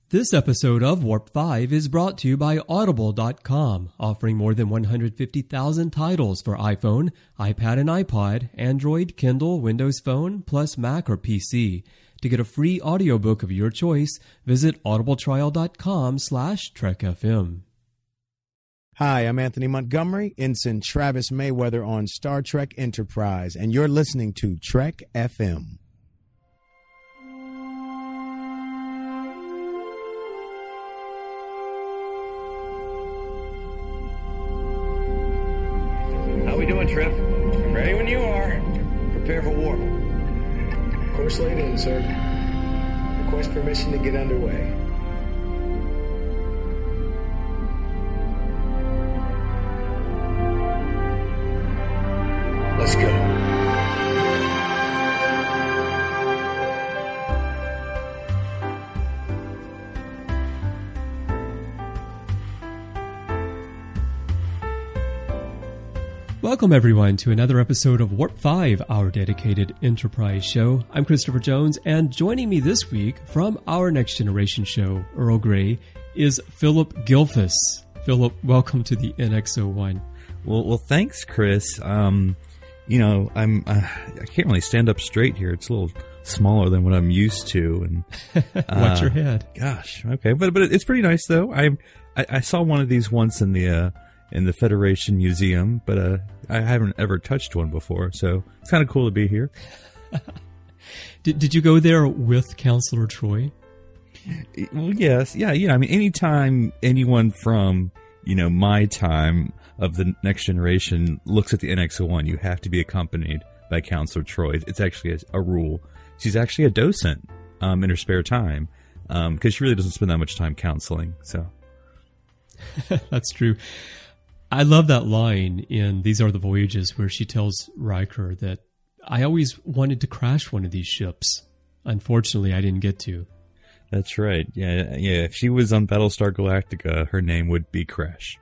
This episode of Warp 5 is brought to you by Audible.com, offering more than 150,000 titles for iPhone, iPad and iPod, Android, Kindle, Windows Phone, plus Mac or PC. To get a free audiobook of your choice, visit audibletrial.com/trekfm. Hi, I'm Anthony Montgomery, Ensign Travis Mayweather on Star Trek Enterprise, and you're listening to Trek FM. How we doing, Trip? Ready when you are. Prepare for warp. Course laid in, sir. Request permission to get underway. Let's go. Welcome everyone to another episode of Warp 5, our dedicated Enterprise show. I'm Christopher Jones, and joining me this week from our Next Generation show, Earl Grey, is Philip Gilfus. Philip, welcome to the NX-01. Well, thanks, Chris. I can't really stand up straight here. It's a little smaller than what I'm used to, and watch your head. Gosh, okay, but it's pretty nice though. I saw one of these once in the Federation Museum, but I haven't ever touched one before, so it's kind of cool to be here. Did you go there with Counselor Troy? Well, yes, yeah. I mean, anytime anyone from my time of the Next Generation looks at the NX-01, you have to be accompanied by Counselor Troy. It's actually a rule. She's actually a docent in her spare time because she really doesn't spend that much time counseling. So that's true. I love that line in These Are the Voyages where she tells Riker that I always wanted to crash one of these ships. Unfortunately, I didn't get to. That's right. Yeah. If she was on Battlestar Galactica, her name would be Crash.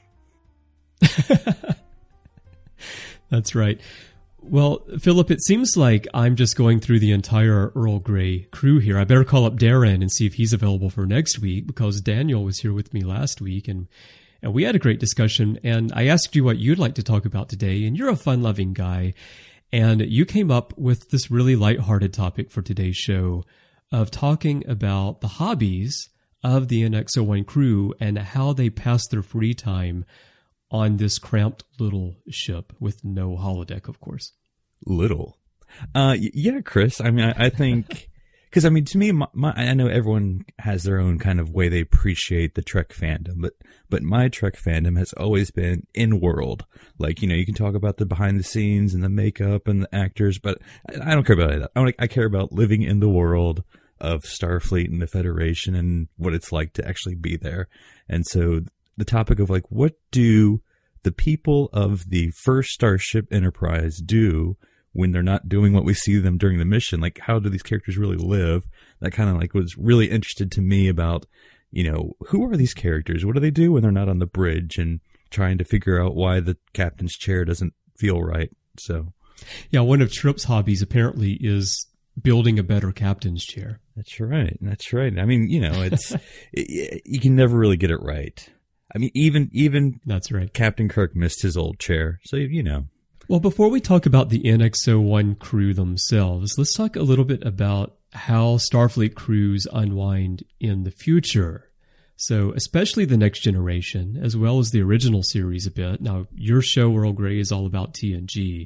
That's right. Well, Philip, it seems like I'm just going through the entire Earl Grey crew here. I better call up Darren and see if he's available for next week, because Daniel was here with me last week, and we had a great discussion, and I asked you what you'd like to talk about today, and you're a fun-loving guy, and you came up with this really lighthearted topic for today's show of talking about the hobbies of the NX-01 crew and how they pass their free time on this cramped little ship with no holodeck, of course. Little. Yeah, Chris. I mean, I think... Because, I mean, to me, I know everyone has their own kind of way they appreciate the Trek fandom, but my Trek fandom has always been in-world. Like, you can talk about the behind-the-scenes and the makeup and the actors, but I don't care about that. I care about living in the world of Starfleet and the Federation and what it's like to actually be there. And so the topic of, like, what do the people of the first Starship Enterprise do when they're not doing what we see them during the mission? Like, how do these characters really live? That kind of like was really interested to me about, who are these characters? What do they do when they're not on the bridge, and trying to figure out why the captain's chair doesn't feel right. So, yeah, one of Trip's hobbies apparently is building a better captain's chair. That's right. I mean, it's you can never really get it right. I mean, even that's right. Captain Kirk missed his old chair, so Well, before we talk about the NX-01 crew themselves, let's talk a little bit about how Starfleet crews unwind in the future. So, especially the Next Generation, as well as the original series a bit. Now, your show, Earl Grey, is all about TNG.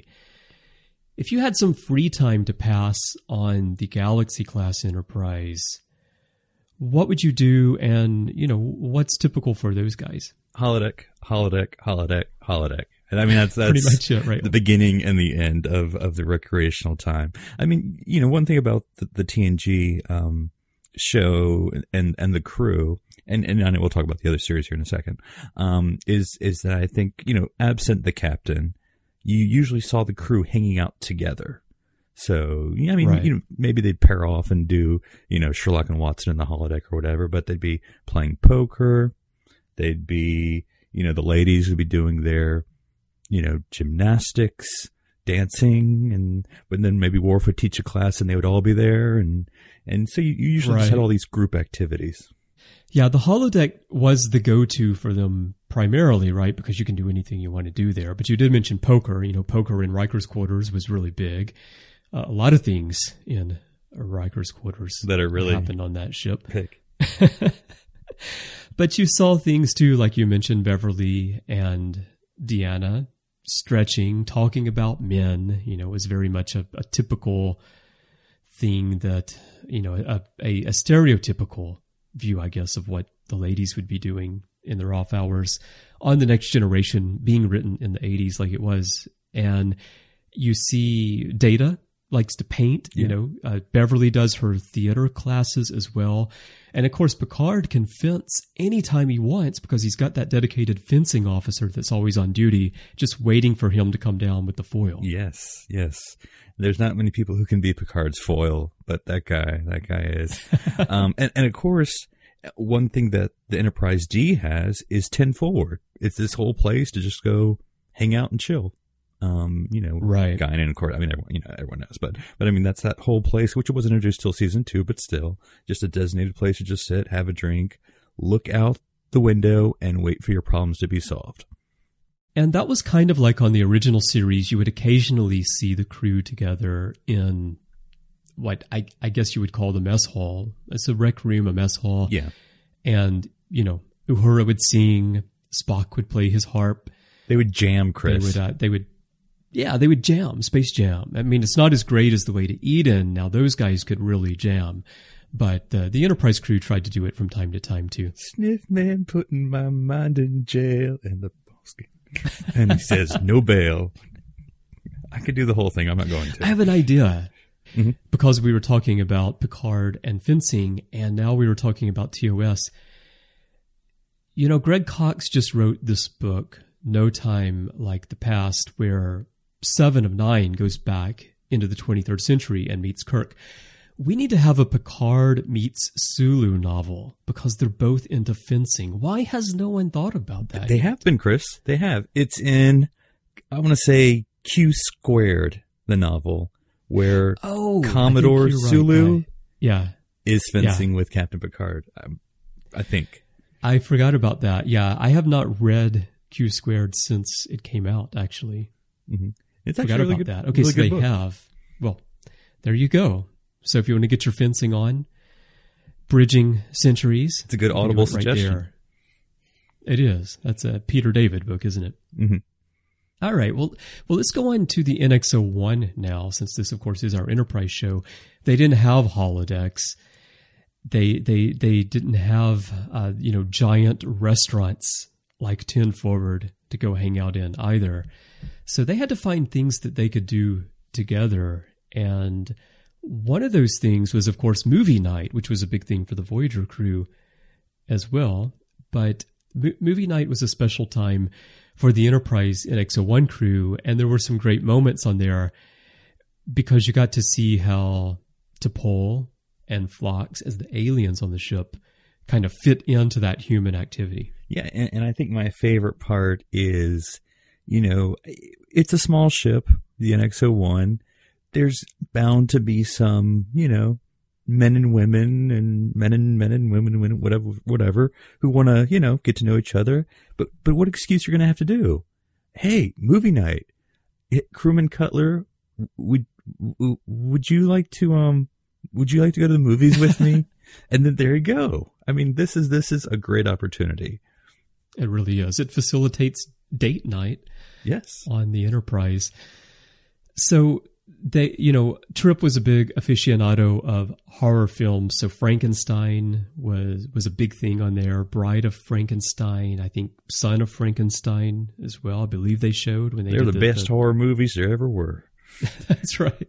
If you had some free time to pass on the Galaxy-class Enterprise, what would you do, and, what's typical for those guys? Holodeck. And I mean, that's pretty much it, right? The beginning and the end of the recreational time. I mean, one thing about the TNG show and the crew, and I know we'll talk about the other series here in a second, is that I think, absent the captain, you usually saw the crew hanging out together. So, I mean, right. Maybe they'd pair off and do, Sherlock and Watson in the holodeck or whatever, but they'd be playing poker. They'd be, the ladies would be doing their, gymnastics, dancing, but then maybe Worf would teach a class and they would all be there. And so you usually just had all these group activities. Yeah, the holodeck was the go-to for them primarily, right? Because you can do anything you want to do there. But you did mention poker. Poker in Riker's quarters was really big. A lot of things in Riker's quarters that are really happened on that ship. Pick. But you saw things too, like you mentioned, Beverly and Deanna stretching, talking about men. It was very much a typical thing that, a stereotypical view, I guess, of what the ladies would be doing in their off hours on The Next Generation, being written in the 80s like it was. And you see Data likes to paint, Beverly does her theater classes as well. And of course, Picard can fence anytime he wants because he's got that dedicated fencing officer that's always on duty, just waiting for him to come down with the foil. Yes. There's not many people who can be Picard's foil, but that guy is. And of course, one thing that the Enterprise D has is 10 Forward. It's this whole place to just go hang out and chill. Right. Guinan, and of course, I mean, everyone knows, but I mean, that's that whole place, which wasn't introduced till season 2, but still just a designated place to just sit, have a drink, look out the window and wait for your problems to be solved. And that was kind of like on the original series. You would occasionally see the crew together in what I guess you would call the mess hall. It's a rec room, a mess hall. Yeah. And, Uhura would sing, Spock would play his harp. They would jam, Chris. They would jam, space jam. I mean, it's not as great as the way to Eden. Now, those guys could really jam. But the Enterprise crew tried to do it from time to time, too. Sniff man putting my mind in jail. And he says, no bail. I could do the whole thing. I'm not going to. I have an idea. Mm-hmm. Because we were talking about Picard and fencing, and now we were talking about TOS. Greg Cox just wrote this book, No Time Like the Past, where 7 of 9 goes back into the 23rd century and meets Kirk. We need to have a Picard meets Sulu novel because they're both into fencing. Why has no one thought about that? They have been, Chris. They have. It's in, I want to say, Q Squared, the novel, where Commodore Sulu is fencing with Captain Picard. I think. I forgot about that. Yeah, I have not read Q Squared since it came out, actually. Mm-hmm. It's actually really good. That. Okay, really so they book. Have. Well, there you go. So if you want to get your fencing on, Bridging Centuries. It's a good Audible suggestion. Right there. It is. That's a Peter David book, isn't it? Mm-hmm. All right. Well, let's go on to the NX-01 now, since this, of course, is our Enterprise show. They didn't have holodecks. They didn't have giant restaurants like 10 Forward to go hang out in either. So they had to find things that they could do together. And one of those things was, of course, movie night, which was a big thing for the Voyager crew as well. But movie night was a special time for the Enterprise NX-01 crew, and there were some great moments on there because you got to see how T'Pol and Phlox, as the aliens on the ship, kind of fit into that human activity. Yeah, and I think my favorite part is, it's a small ship, the NX-01. There's bound to be some, men and women and men and women, whatever, who want to, get to know each other. But what excuse you're going to have to do? Hey, movie night. Crewman Cutler, would you like to go to the movies with me? And then there you go. I mean, this is a great opportunity. It really is. It facilitates date night. Yes. On the Enterprise. So Trip was a big aficionado of horror films. So Frankenstein was a big thing on there. Bride of Frankenstein, I think Son of Frankenstein as well. I believe they showed when they're the best horror movies there ever were. That's right.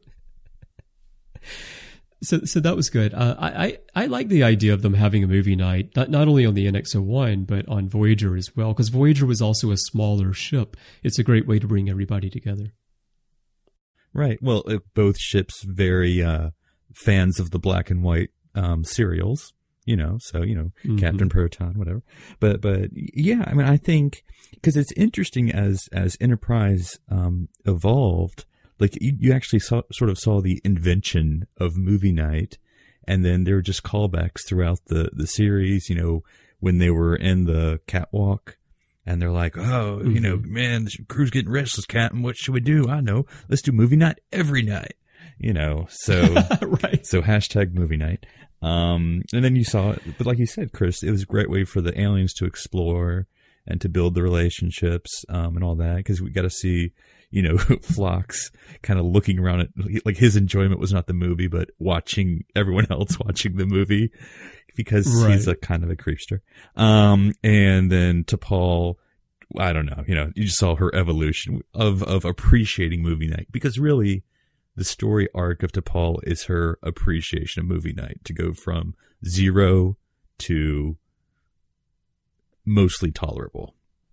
So that was good. I like the idea of them having a movie night, not only on the NX-01, but on Voyager as well, because Voyager was also a smaller ship. It's a great way to bring everybody together. Right. Well, both ships very fans of the black and white serials, mm-hmm. Captain Proton, whatever. But yeah, I mean, I think because it's interesting as Enterprise evolved. Like you actually sort of saw the invention of movie night, And then there were just callbacks throughout the series, when they were in the catwalk and they're like, oh, man, the crew's getting restless, Captain. What should we do? I know. Let's do movie night every night, so, right. So hashtag movie night. And then you saw it, but like you said, Chris, it was a great way for the aliens to explore and to build the relationships, and all that. Cause we got to see, Phlox kind of looking around at, like, his enjoyment was not the movie, but watching everyone else watching the movie, because he's a kind of a creepster. And then T'Pol, I don't know, you just saw her evolution of appreciating movie night, because really the story arc of T'Pol is her appreciation of movie night, to go from 0 to mostly tolerable.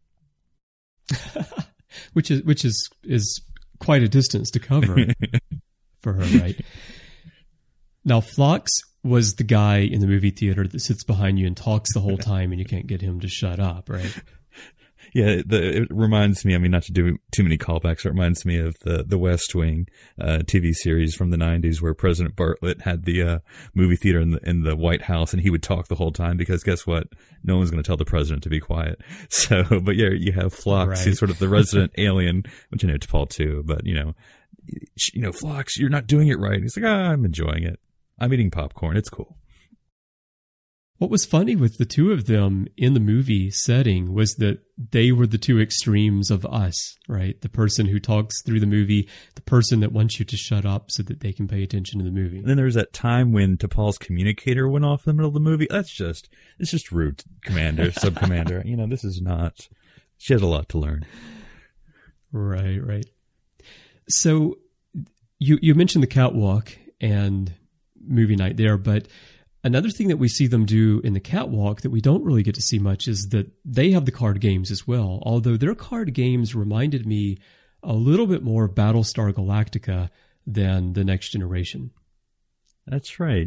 which is quite a distance to cover for her, right? Now, Phlox was the guy in the movie theater that sits behind you and talks the whole time, and you can't get him to shut up, right? Yeah, it reminds me, not to do too many callbacks, it reminds me of the West Wing TV series from the 90s, where President Bartlett had the movie theater in the White House, and he would talk the whole time, because guess what? No one's going to tell the president to be quiet. So, but yeah, you have Phlox, right. He's sort of the resident alien, which I know T'Pol too, but Phlox, you're not doing it right. He's like, I'm enjoying it. I'm eating popcorn. It's cool. What was funny with the two of them in the movie setting was that they were the two extremes of us, right? The person who talks through the movie, the person that wants you to shut up so that they can pay attention to the movie. And then there was that time when T'Pol's communicator went off in the middle of the movie. It's just rude, Commander, Sub-Commander. This is not, she has a lot to learn. Right. So you mentioned the catwalk and movie night there, but another thing that we see them do in the catwalk that we don't really get to see much is that they have the card games as well. Although their card games reminded me a little bit more of Battlestar Galactica than The Next Generation. That's right.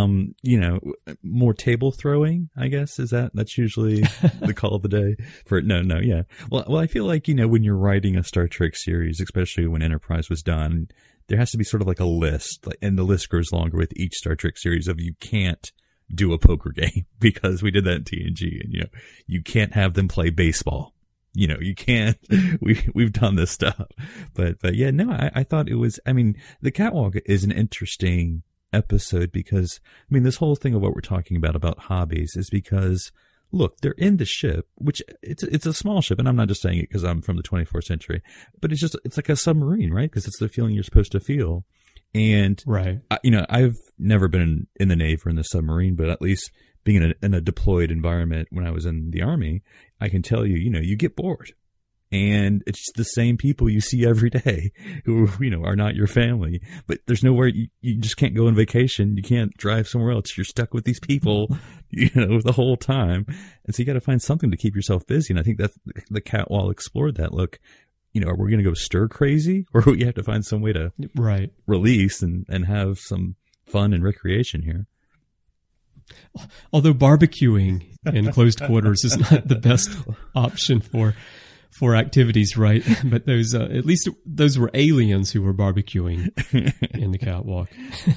More table throwing, I guess, that's usually the call of the day for no, yeah. Well, I feel like, when you're writing a Star Trek series, especially when Enterprise was done, there has to be sort of like a list, and the list grows longer with each Star Trek series of, you can't do a poker game, because we did that in TNG, and you can't have them play baseball. You can't, we've done this stuff, but yeah, no, I thought it was, the catwalk is an interesting episode, because this whole thing of what we're talking about hobbies is because, look, they're in the ship, which it's a small ship, and I'm not just saying it because I'm from the 24th century, but it's like a submarine, right? Because it's the feeling you're supposed to feel. And right, I've never been in the Navy or in the submarine, but at least being in a deployed environment when I was in the Army, I can tell you, you get bored. And it's the same people you see every day who, are not your family. But there's nowhere, you just can't go on vacation. You can't drive somewhere else. You're stuck with these people, the whole time. And so you got to find something to keep yourself busy. And I think that the catwalk explored that. Look, are we going to go stir crazy, or we have to find some way to release and have some fun and recreation here? Although barbecuing in closed quarters is not the best option for activities, right? But those, at least those were aliens who were barbecuing in the catwalk.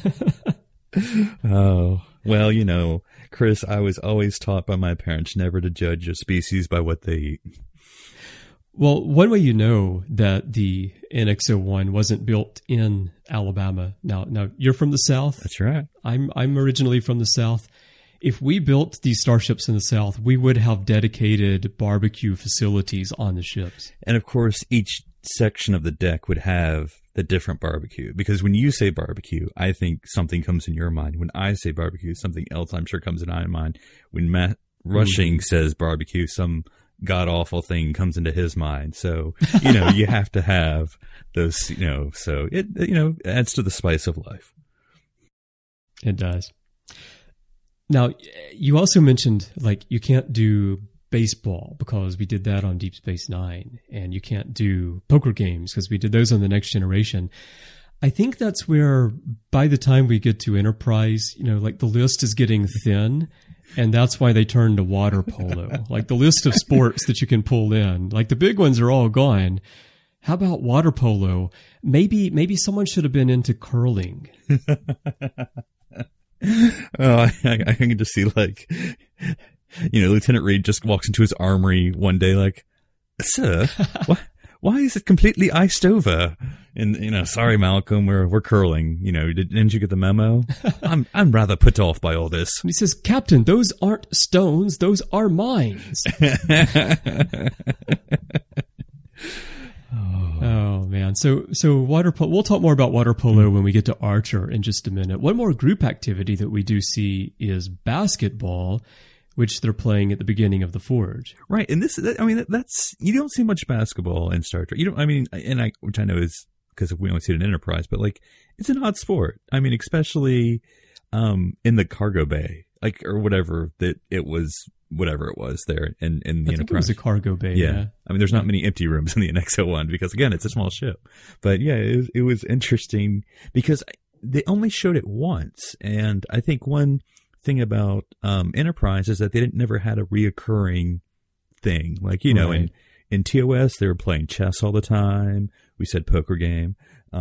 Oh, well, Chris, I was always taught by my parents never to judge a species by what they eat. Well, one way you know that the NX-01 wasn't built in Alabama. Now you're from the South. That's right. I'm originally from the South. If we built these starships in the South, we would have dedicated barbecue facilities on the ships. And of course, each section of the deck would have the different barbecue, because when you say barbecue, I think something comes in your mind. When I say barbecue, something else I'm sure comes in my mind. When Matt Rushing says barbecue, some god-awful thing comes into his mind. So, you have to have those, so it, adds to the spice of life. It does. Now, you also mentioned, you can't do baseball because we did that on Deep Space Nine, and you can't do poker games because we did those on The Next Generation. I think that's where, by the time we get to Enterprise, the list is getting thin, and that's why they turn to water polo. The list of sports that you can pull in, the big ones are all gone. How about water polo? Maybe someone should have been into curling. Oh, I can just see like, Lieutenant Reed just walks into his armory one day like, "Sir, why is it completely iced over?" And sorry, Malcolm, we're curling. Didn't you get the memo? I'm rather put off by all this. And he says, "Captain, those aren't stones; those are mines." Oh man. So water polo, we'll talk more about water polo when we get to Archer in just a minute. One more group activity that we do see is basketball, which they're playing at the beginning of the Forge. Right. And that's, you don't see much basketball in Star Trek. Which I know is because we only see it in Enterprise, but like, it's an odd sport. I mean, especially, in the cargo bay, or whatever it was there in the Enterprise. I think it was a cargo bay. Yeah. I mean, there's not many empty rooms in the NX-01 because, again, it's a small ship. But yeah, it was interesting because they only showed it once. And I think one thing about Enterprise is that they never had a reoccurring thing. Like, right. in TOS, they were playing chess all the time. We said poker game.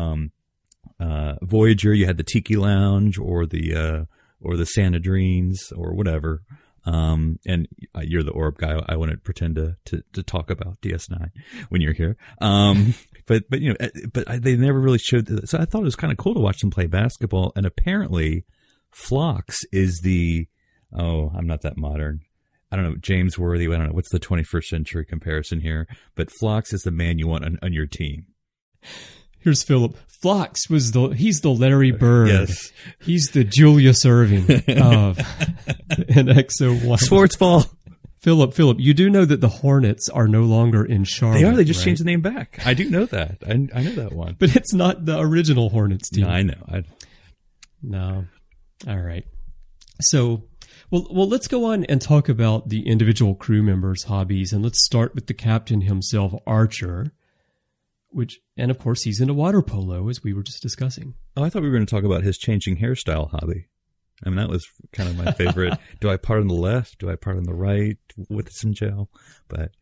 Voyager, you had the Tiki Lounge or the Sanhedrins or whatever. And you're the orb guy. I want to pretend to talk about DS9 when you're here. But they never really showed so I thought it was kind of cool to watch them play basketball. And apparently Phlox is I'm not that modern. I don't know, James Worthy. I don't know. What's the 21st century comparison here? But Phlox is the man you want on your team. Here's Philip. Phlox he's the Larry Bird. Yes. He's the Julius Irving of NX-01. Sports ball. Philip, you do know that the Hornets are no longer in Charlotte. They are. They just right? changed the name back. I do know that. I know that one. But it's not the original Hornets team. No, I know. No. All right. So, well, let's go on and talk about the individual crew members' hobbies. And let's start with the captain himself, Archer. And of course, he's into water polo, as we were just discussing. Oh, I thought we were going to talk about his changing hairstyle hobby. I mean, that was kind of my favorite. Do I part on the left? Do I part on the right with some gel? But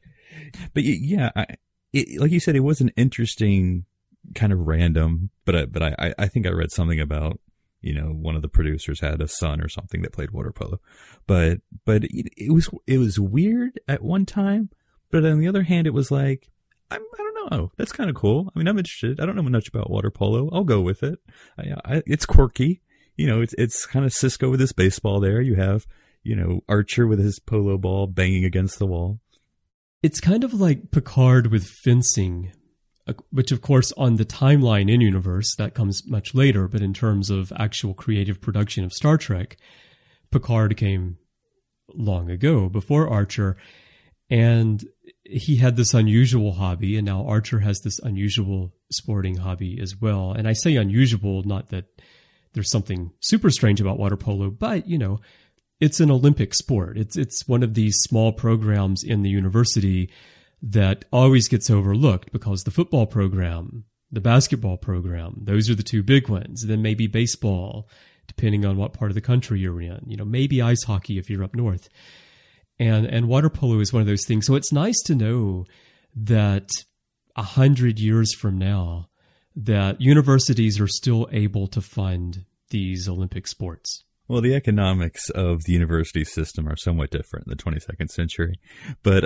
yeah, like you said, it was an interesting kind of random. But I think I read something about one of the producers had a son or something that played water polo. But it was weird at one time. But on the other hand, it was like, I don't know. That's kind of cool. I mean, I'm interested. I don't know much about water polo. I'll go with it. It's quirky. It's kind of Cisco with his baseball there. You have, Archer with his polo ball banging against the wall. It's kind of like Picard with fencing, which of course on the timeline in universe, that comes much later. But in terms of actual creative production of Star Trek, Picard came long ago before Archer. And he had this unusual hobby, and now Archer has this unusual sporting hobby as well. And I say unusual, not that there's something super strange about water polo, but, it's an Olympic sport. It's one of these small programs in the university that always gets overlooked because the football program, the basketball program, those are the two big ones. Then maybe baseball, depending on what part of the country you're in. Maybe ice hockey if you're up north. And water polo is one of those things. So it's nice to know that 100 years from now, that universities are still able to fund these Olympic sports. Well, the economics of the university system are somewhat different in the 22nd century. But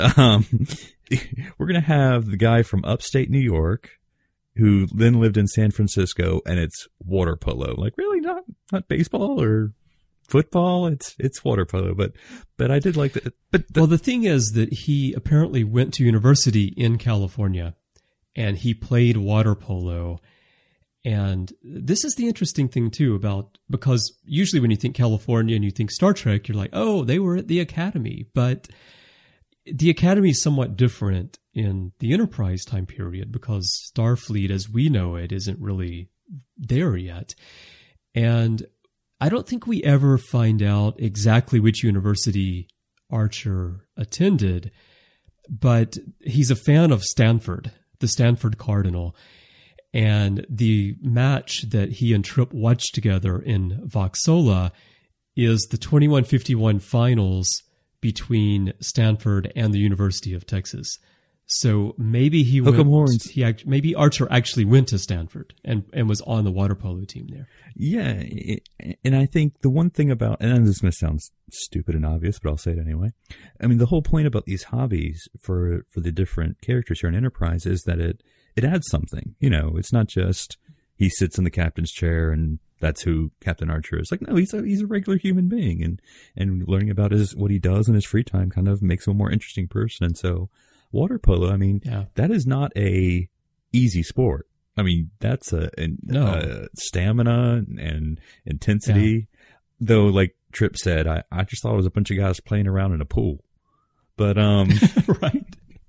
we're going to have the guy from upstate New York who then lived in San Francisco, and it's water polo. Like, really? Not baseball or football? It's water polo, but I did like that. Well, the thing is that he apparently went to university in California, and he played water polo. And this is the interesting thing too because usually when you think California and you think Star Trek, you're like, oh, they were at the Academy, but the Academy is somewhat different in the Enterprise time period because Starfleet, as we know it, isn't really there yet. And I don't think we ever find out exactly which university Archer attended, but he's a fan of Stanford, the Stanford Cardinal. And the match that he and Trip watched together in Voxola is the 2151 finals between Stanford and the University of Texas. So maybe Hook 'em horns. Maybe Archer actually went to Stanford and was on the water polo team there. Yeah, and I think the one thing about, and this is going to sound stupid and obvious, but I'll say it anyway. I mean, the whole point about these hobbies for the different characters here in Enterprise is that it adds something. You know, it's not just he sits in the captain's chair and that's who Captain Archer is. Like, no, he's a regular human being, and learning about what he does in his free time kind of makes him a more interesting person. And so, water polo, I mean, that is not a easy sport. I mean, that's a stamina and intensity. Yeah. Though, like Trip said, I just thought it was a bunch of guys playing around in a pool. But right.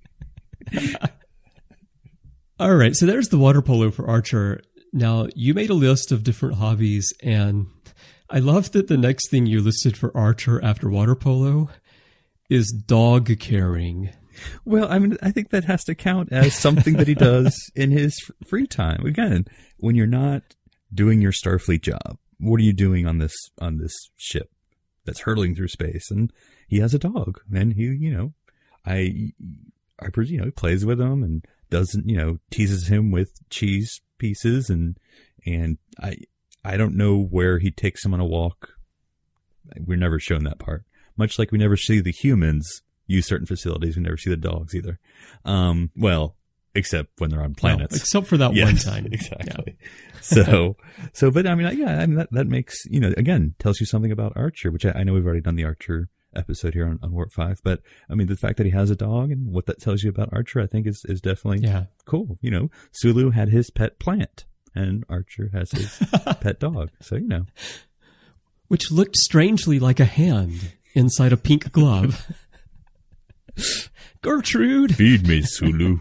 All right, so there's the water polo for Archer. Now, you made a list of different hobbies, and I love that the next thing you listed for Archer after water polo is dog caring. Well, I mean, I think that has to count as something that he does in his free time. Again, when you're not doing your Starfleet job, what are you doing on this ship that's hurtling through space? And he has a dog, and he, he plays with him and doesn't, teases him with cheese pieces, and I don't know where he takes him on a walk. We're never shown that part. Much like we never see the humans use certain facilities, we never see the dogs either. Well, except when they're on planets. No, except for that one time. Exactly. Yeah. So, but I mean, that makes, again, tells you something about Archer, which I know we've already done the Archer episode here on Warp 5, but I mean, the fact that he has a dog and what that tells you about Archer, I think is definitely cool. Sulu had his pet plant and Archer has his pet dog. So, which looked strangely like a hand inside a pink glove. Gertrude, feed me, Sulu.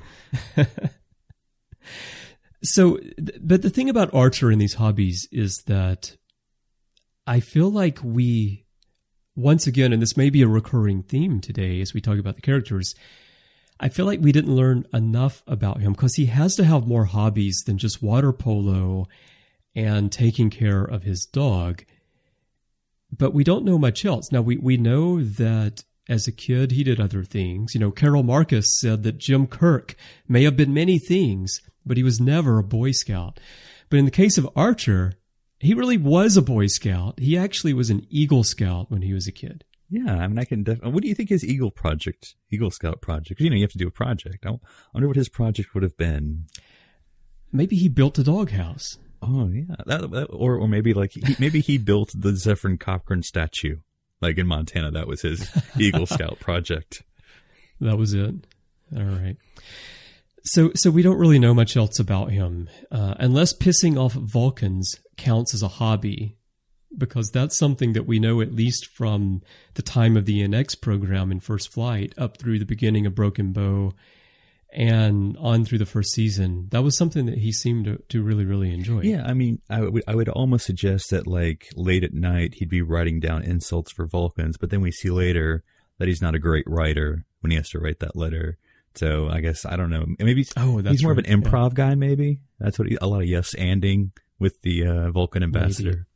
So, but the thing about Archer and these hobbies is that I feel like we, once again, and this may be a recurring theme today as we talk about the characters, I feel like we didn't learn enough about him because he has to have more hobbies than just water polo and taking care of his dog. But we don't know much else. Now, we know that as a kid, he did other things. Carol Marcus said that Jim Kirk may have been many things, but he was never a Boy Scout. But in the case of Archer, he really was a Boy Scout. He actually was an Eagle Scout when he was a kid. Yeah, I mean, I can definitely. What do you think his Eagle Scout project? You have to do a project. I wonder what his project would have been. Maybe he built a doghouse. Oh yeah, or maybe maybe he built the Zephyrin Cochrane statue, like in Montana. That was his Eagle Scout project. That was it. All right. So we don't really know much else about him, unless pissing off Vulcans counts as a hobby, because that's something that we know at least from the time of the NX program in First Flight up through the beginning of Broken Bow and on through the first season. That was something that he seemed to really, really enjoy. Yeah, I mean, I would almost suggest that like late at night he'd be writing down insults for Vulcans, but then we see later that he's not a great writer when he has to write that letter. So I guess, I don't know, maybe he's more of an improv guy, maybe. That's what a lot of yes-anding with the Vulcan ambassador.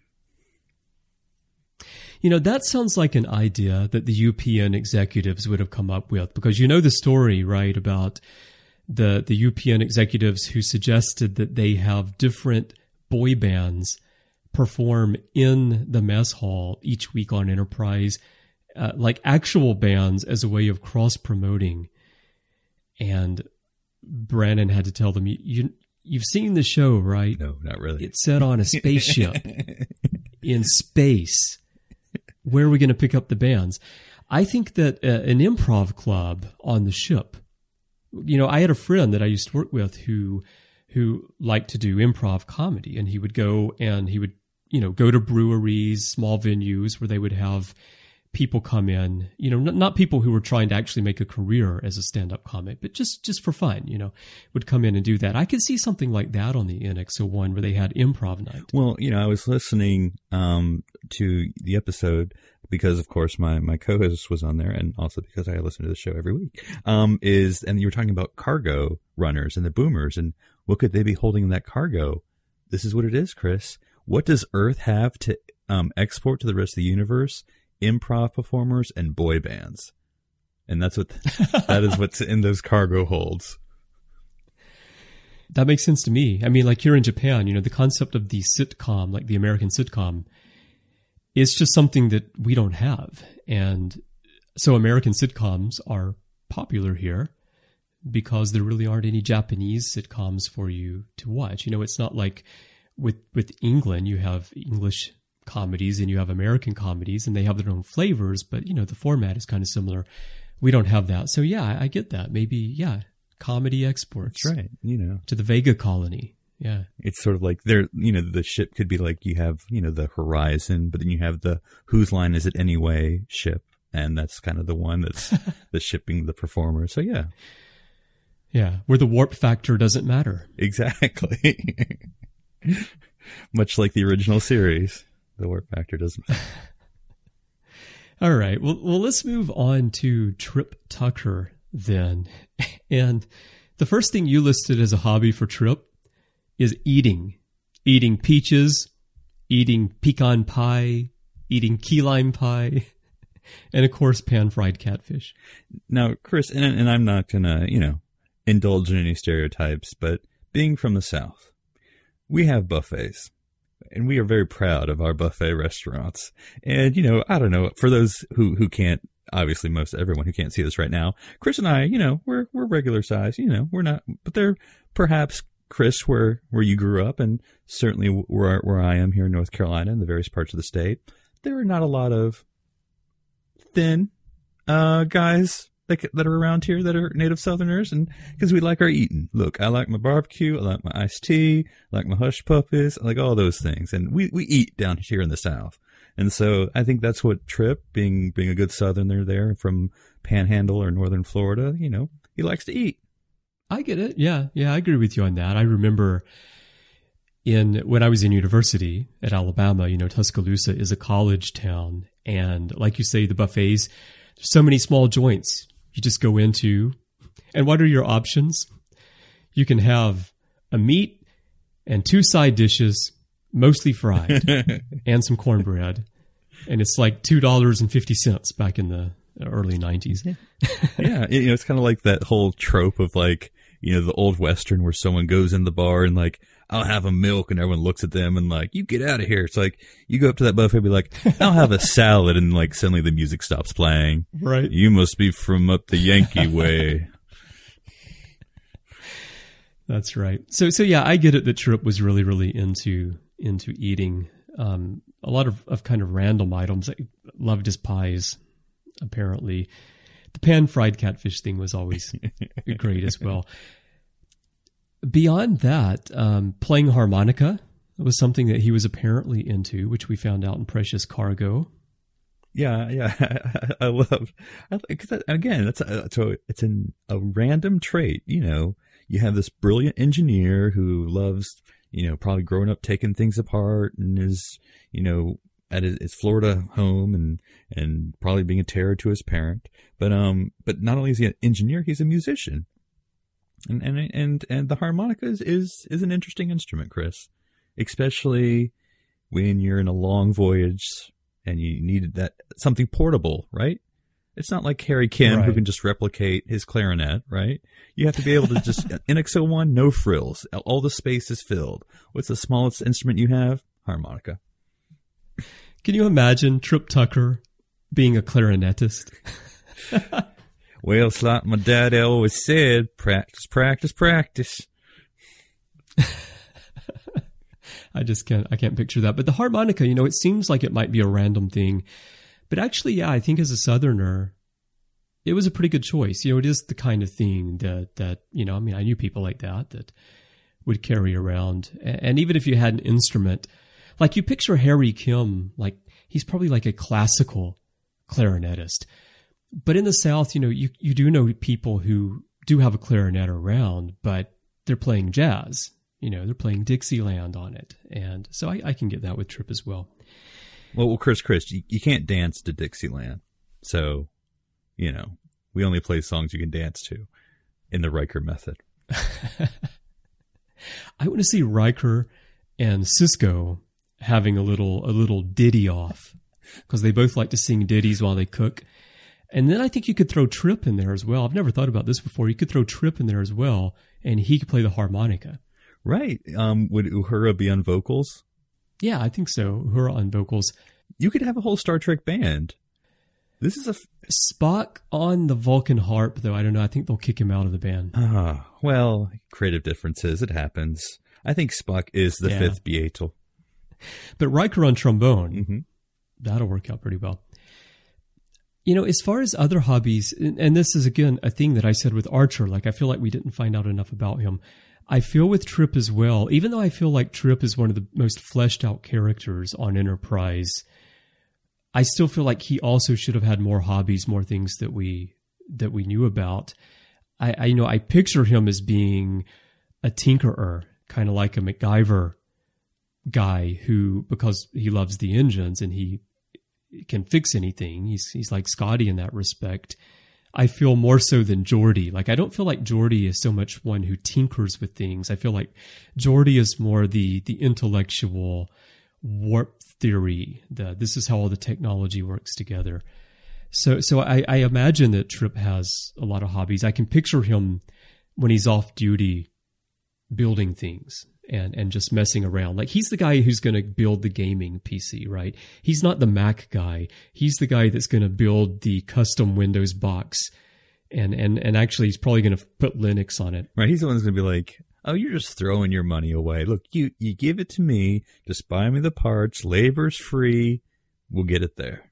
Maybe. That sounds like an idea that the UPN executives would have come up with, because the story, right, about the UPN executives who suggested that they have different boy bands perform in the mess hall each week on Enterprise, like actual bands as a way of cross-promoting. And Brannon had to tell them, you've seen the show, right? No, not really. It's set on a spaceship in space. Where are we going to pick up the bands? I think that an improv club on the ship, I had a friend that I used to work with who liked to do improv comedy, and he would go and he would, go to breweries, small venues where they would have people come in, not people who were trying to actually make a career as a stand-up comic, but just for fun, would come in and do that. I could see something like that on the NX-01 where they had improv night. Well, I was listening to the episode because, of course, my co-host was on there, and also because I listen to the show every week, and you were talking about cargo runners and the boomers, and what could they be holding in that cargo? This is what it is, Chris. What does Earth have to export to the rest of the universe? Improv performers and boy bands. And that is what's in those cargo holds. That makes sense to me. I mean, like here in Japan, the concept of the sitcom, like the American sitcom, is just something that we don't have. And so American sitcoms are popular here because there really aren't any Japanese sitcoms for you to watch. It's not like with England, you have English comedies and you have American comedies, and they have their own flavors, but the format is kind of similar. We don't have that. So yeah, I get that. Maybe, comedy exports. That's right. To the Vega colony. Yeah. It's sort of like the ship could be like you have, the Horizon, but then you have the Whose Line Is It Anyway ship. And that's kind of the one that's the shipping the performer. So yeah. Yeah. Where the warp factor doesn't matter. Exactly. Much like the original series, the warp factor doesn't matter. All right. Well, let's move on to Trip Tucker then. And the first thing you listed as a hobby for Trip is eating. Eating peaches, eating pecan pie, eating key lime pie, and of course pan-fried catfish. Now, Chris, and I'm not going to, indulge in any stereotypes, but being from the South, we have buffets. And we are very proud of our buffet restaurants. And, I don't know, for those who can't, obviously most everyone who can't see this right now, Chris and I, we're regular size, we're not, but they're perhaps, Chris, where you grew up, and certainly where I am here in North Carolina and the various parts of the state, there are not a lot of thin guys that are around here that are native Southerners, and because we like our eating. Look, I like my barbecue, I like my iced tea, I like my hush puppies, I like all those things, and we eat down here in the South. And so I think that's what Trip, being a good Southerner there from Panhandle or Northern Florida, he likes to eat. I get it. Yeah, I agree with you on that. I remember when I was in university at Alabama, Tuscaloosa is a college town, and like you say, the buffets, there's so many small joints you just go into. And what are your options? You can have a meat and 2 side dishes, mostly fried, and some cornbread. And it's like $2.50 back in the early 90s. Yeah, it's kind of like that whole trope of like, the old Western where someone goes in the bar and like, I'll have a milk, and everyone looks at them and like, you get out of here. It's like, you go up to that buffet and be like, I'll have a salad, and like suddenly the music stops playing. Right. You must be from up the Yankee way. That's right. So yeah, I get it that Trip was really, really into eating a lot of kind of random items. I loved his pies, apparently. The pan-fried catfish thing was always great as well. Beyond that, playing harmonica was something that he was apparently into, which we found out in Precious Cargo. Yeah. I love, because again, it's a random trait. You have this brilliant engineer who loves, probably growing up taking things apart, and is, at his Florida home, and probably being a terror to his parent. But not only is he an engineer, he's a musician. And the harmonica is an interesting instrument, Chris, especially when you're in a long voyage and you need that something portable, right? It's not like Harry Kim, who can just replicate his clarinet, right? You have to be able to just NX-01, no frills. All the space is filled. What's the smallest instrument you have? Harmonica. Can you imagine Trip Tucker being a clarinetist? Well, it's like my dad always said, practice, practice, practice. I can't picture that. But the harmonica, it seems like it might be a random thing. But actually, yeah, I think as a Southerner, it was a pretty good choice. It is the kind of thing that I knew people like that would carry around. And even if you had an instrument, like you picture Harry Kim, like he's probably like a classical clarinetist. But in the South, you do know people who do have a clarinet around, but they're playing jazz. They're playing Dixieland on it. And so I can get that with Trip as well. Well, Chris, you can't dance to Dixieland. So, we only play songs you can dance to in the Riker method. I want to see Riker and Sisko having a little ditty off, because they both like to sing ditties while they cook. And then I think you could throw Trip in there as well. I've never thought about this before. You could throw Trip in there as well, and he could play the harmonica. Right. Would Uhura be on vocals? Yeah, I think so. Uhura on vocals. You could have a whole Star Trek band. This is Spock on the Vulcan harp, though. I don't know. I think they'll kick him out of the band. Well, creative differences. It happens. I think Spock is the fifth Beatle. But Riker on trombone, Mm-hmm. that'll work out pretty well. You know, as far as other hobbies, and this is, again, a thing that I said with Archer, like I feel like we didn't find out enough about him. I feel with Trip as well, even though I feel like Trip is one of the most fleshed out characters on Enterprise, I still feel like he also should have had more hobbies, more things that we knew about. I picture him as being a tinkerer, kind of like a MacGyver guy who, because he loves the engines and he can fix anything, he's like Scotty in that respect. I feel more so than Geordi. Like, I don't feel like Geordi is so much one who tinkers with things. I feel like Geordi is more the intellectual warp theory. This is how all the technology works together. So I imagine that Trip has a lot of hobbies. I can picture him when he's off duty building things and just messing around. Like, he's the guy who's going to build the gaming PC, right? He's not the Mac guy. He's the guy that's going to build the custom Windows box. And actually, he's probably going to put Linux on it. Right. He's the one that's going to be like, oh, you're just throwing your money away. Look, you give it to me. Just buy me the parts. Labor's free. We'll get it there.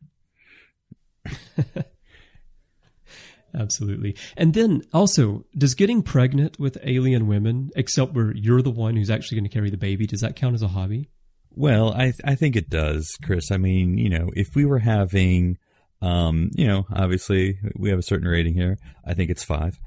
Absolutely. And then also, does getting pregnant with alien women, except where you're the one who's actually going to carry the baby, does that count as a hobby? Well, I think it does, Chris. I mean, if we were having, obviously we have a certain rating here. I think it's 5.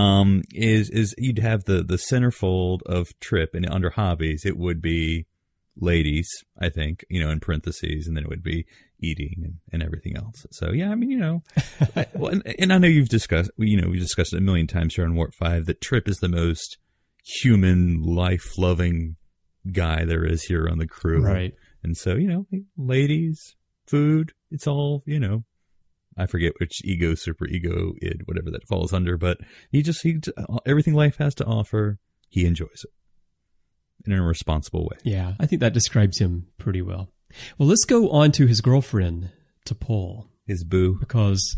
Is you'd have the centerfold of Trip, and under hobbies, it would be ladies, I think, in parentheses, and then it would be eating and everything else. So yeah, I mean, and I know we've discussed it a million times here on Warp 5 that Trip is the most human, life-loving guy there is here on the crew. Right. And so, ladies, food, it's all, I forget which ego, super ego, id, whatever that falls under, but he everything life has to offer, he enjoys it in a responsible way. Yeah, I think that describes him pretty well. Well, let's go on to his girlfriend, T'Pol. His boo. Because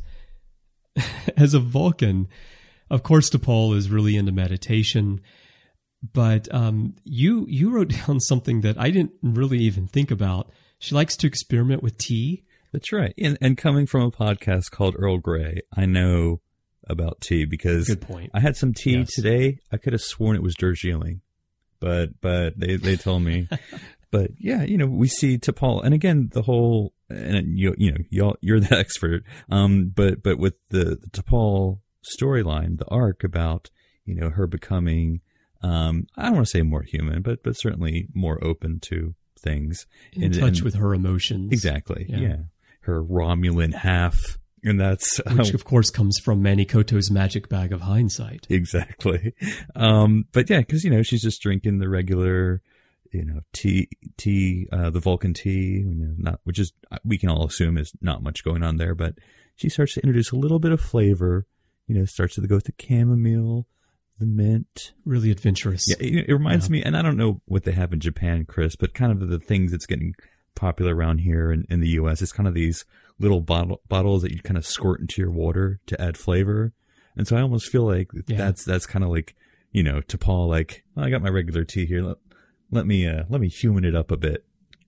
as a Vulcan, of course, T'Pol is really into meditation. But you wrote down something that I didn't really even think about. She likes to experiment with tea. That's right. And coming from a podcast called Earl Grey, I know about tea because Good point. I had some tea today. I could have sworn it was Darjeeling, but they told me. But yeah, we see T'Pol, and again, the whole, and you're the expert. But with the T'Pol storyline, the arc about her becoming, I don't want to say more human, but certainly more open to things, in touch with her emotions. Exactly. Yeah. Her Romulan half. And that's which, of course, comes from Manny Koto's magic bag of hindsight. Exactly. But yeah, because she's just drinking the regular, tea, the Vulcan tea, which is, we can all assume is not much going on there. But she starts to introduce a little bit of flavor. Starts to go with the chamomile, the mint. Really adventurous. Yeah, it reminds me, and I don't know what they have in Japan, Chris, but kind of the things that's getting popular around here in the U.S. It's kind of these little bottles that you kind of squirt into your water to add flavor. And so I almost feel like that's kind of like, T'Pol, like, well, I got my regular tea here. Let me human it up a bit.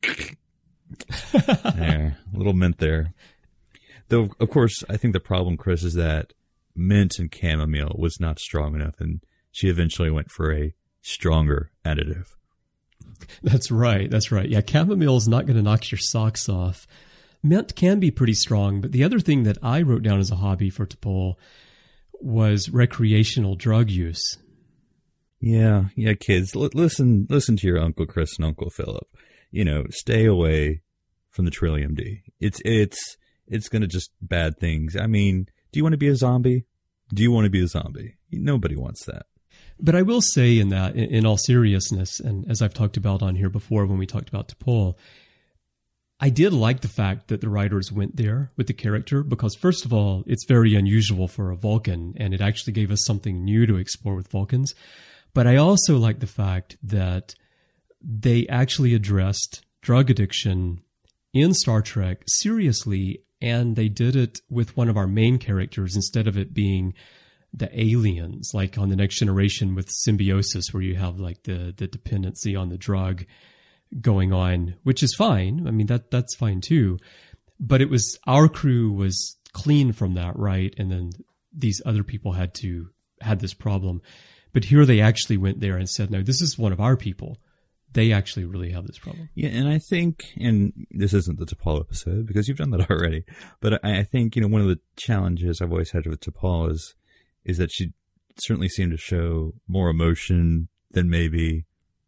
There, a little mint there. Though, of course, I think the problem, Chris, is that mint and chamomile was not strong enough, and she eventually went for a stronger additive. That's right. Yeah, chamomile is not going to knock your socks off. Mint can be pretty strong, but the other thing that I wrote down as a hobby for T'Pol was recreational drug use. Yeah, kids, listen to your Uncle Chris and Uncle Philip. Stay away from the Trillium D. It's going to just bad things. I mean, do you want to be a zombie? Nobody wants that. But I will say in all seriousness, and as I've talked about on here before when we talked about T'Pol, I did like the fact that the writers went there with the character because, first of all, it's very unusual for a Vulcan, and it actually gave us something new to explore with Vulcans. But I also like the fact that they actually addressed drug addiction in Star Trek seriously, and they did it with one of our main characters instead of it being the aliens, like on The Next Generation with Symbiosis, where you have like the dependency on the drug going on, which is fine. I mean, that's fine too. But it was, our crew was clean from that, right? And then these other people had this problem. But here they actually went there and said, no, this is one of our people. They actually really have this problem. Yeah, and I think, and this isn't the T'Pol episode because you've done that already, but I think, one of the challenges I've always had with T'Pol is that she certainly seemed to show more emotion than maybe,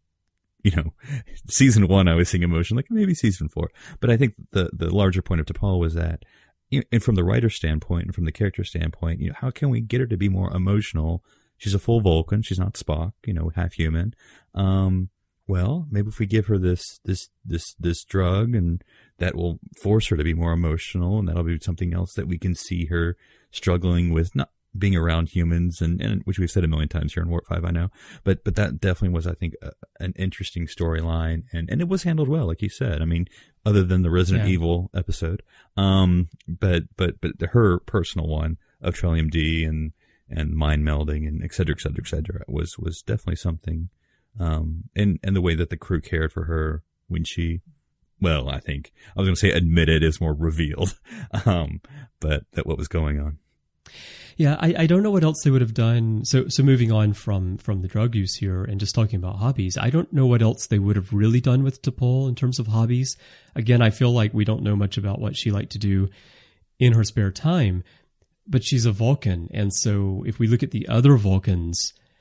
season 1 I was seeing emotion, like maybe season 4. But I think the larger point of T'Pol was that, and from the writer standpoint and from the character standpoint, how can we get her to be more emotional? She's a full Vulcan. She's not Spock, half human. Well, maybe if we give her this drug, and that will force her to be more emotional, and that'll be something else that we can see her struggling with, not being around humans, and which we've said a million times here in Warp 5, I know, but that definitely was, I think, an interesting storyline, and it was handled well, like you said. I mean, other than the Resident Evil episode, but her personal one of Trillium D and mind melding and et cetera, was definitely something. And the way that the crew cared for her when she, well, I think I was going to say admitted is more revealed, but that what was going on. Yeah, I don't know what else they would have done. So moving on from the drug use here and just talking about hobbies, I don't know what else they would have really done with T'Pol in terms of hobbies. Again, I feel like we don't know much about what she liked to do in her spare time, but she's a Vulcan. And so if we look at the other Vulcans,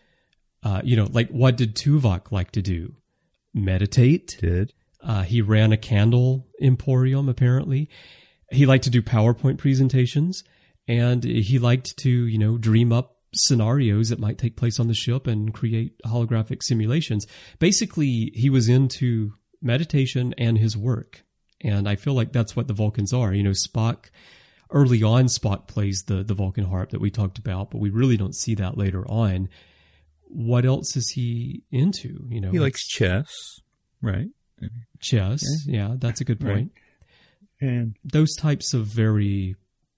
like what did Tuvok like to do? Meditate. Did. He ran a candle emporium, apparently. He liked to do PowerPoint presentations, and he liked to, dream up scenarios that might take place on the ship and create holographic simulations. Basically, he was into meditation and his work. And I feel like that's what the Vulcans are. Spock, early on, Spock plays the Vulcan harp that we talked about, but we really don't see that later on. What else is he into? He likes chess, right? Chess, yeah, that's a good point. Right. And those types of very,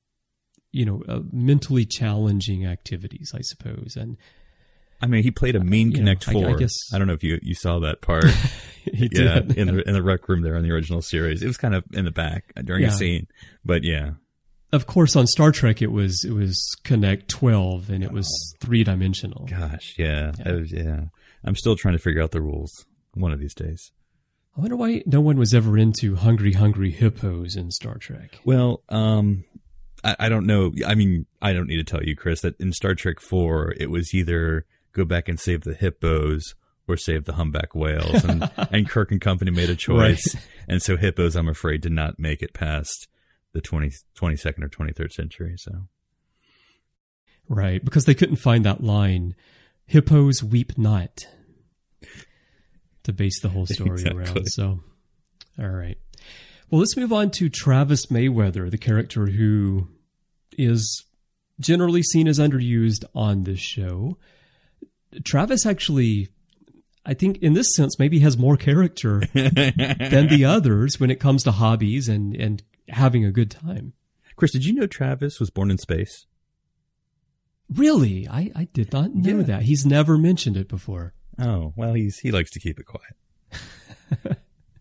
mentally challenging activities, I suppose. And I mean, he played a mean Connect 4. I guess I don't know if you saw that part. He did. in the rec room there in the original series. It was kind of in the back during a scene, but yeah. Of course, on Star Trek, it was Connect 12, and it was 3-dimensional. Gosh, yeah. I'm still trying to figure out the rules one of these days. I wonder why no one was ever into hungry hippos in Star Trek. Well, I don't know. I mean, I don't need to tell you, Chris, that in Star Trek 4, it was either go back and save the hippos or save the humpback whales, and Kirk and company made a choice, right. And so hippos, I'm afraid, did not make it past the 22nd or 23rd century. So, right, because they couldn't find that line, "Hippos weep not," to base the whole story around. So, all right. Well, let's move on to Travis Mayweather, the character who is generally seen as underused on this show. Travis actually, I think in this sense, maybe has more character than the others when it comes to hobbies and having a good time. Chris, did you know Travis was born in space? Really? I did not know that. He's never mentioned it before. Oh, well, he likes to keep it quiet.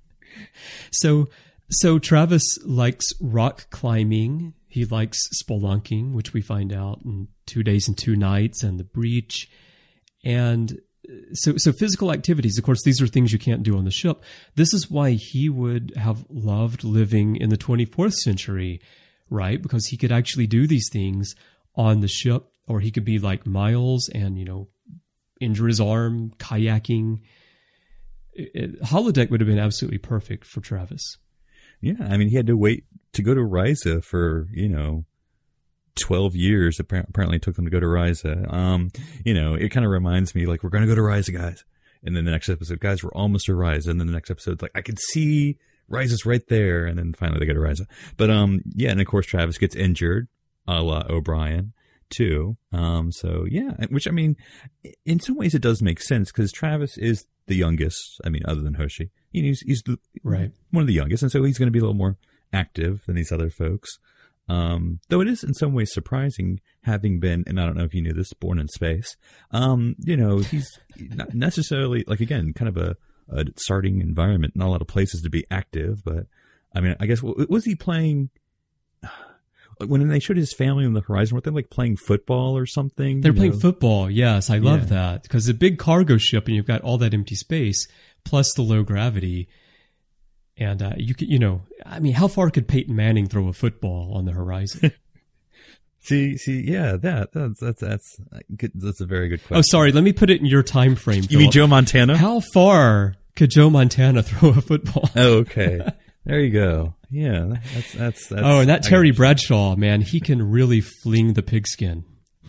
So Travis likes rock climbing. He likes spelunking, which we find out in 2 Days and 2 Nights and The Breach. And so physical activities, of course, these are things you can't do on the ship. This is why he would have loved living in the 24th century, right? Because he could actually do these things on the ship, or he could be like Miles and, injure his arm, kayaking. Holodeck would have been absolutely perfect for Travis. Yeah, I mean, he had to wait to go to Risa for, 12 years. Apparently it took them to go to Risa. It kind of reminds me, like, we're going to go to Risa, guys. And then the next episode, guys, we're almost to Risa. And then the next episode, like, I could see Riza's right there. And then finally they go to Riza. But, yeah. And of course, Travis gets injured, a la O'Brien too. So yeah, which I mean, in some ways it does make sense because Travis is the youngest. I mean, other than Hoshi, he's the, right, one of the youngest. And so he's going to be a little more active than these other folks. Though it is in some ways surprising having been, and I don't know if you knew this, born in space. He's not necessarily like, again, kind of a starting environment, not a lot of places to be active, but I mean, I guess, was he playing when they showed his family on the horizon? Were they like playing football or something? They're playing football. Yes. I love that because a big cargo ship and you've got all that empty space plus the low gravity. And you could, I mean, how far could Peyton Manning throw a football on the horizon? see, yeah, that's good. That's a very good question. Oh, sorry. Let me put it in your time frame. You mean Joe Montana? How far could Joe Montana throw a football? Oh, okay. There you go. Yeah, that's. Oh, and that Terry Bradshaw, man, he can really fling the pigskin.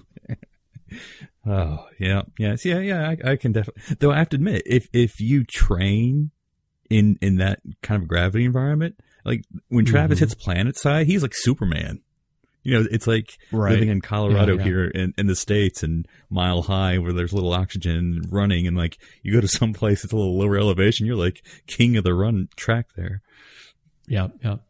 Oh, yeah. I can definitely. Though I have to admit, if you train in that kind of gravity environment, like when Travis hits planet side, he's like Superman. It's like living in Colorado here in the States and Mile High where there's little oxygen running, and like you go to some place that's a little lower elevation, you're like king of the run track there. Yeah.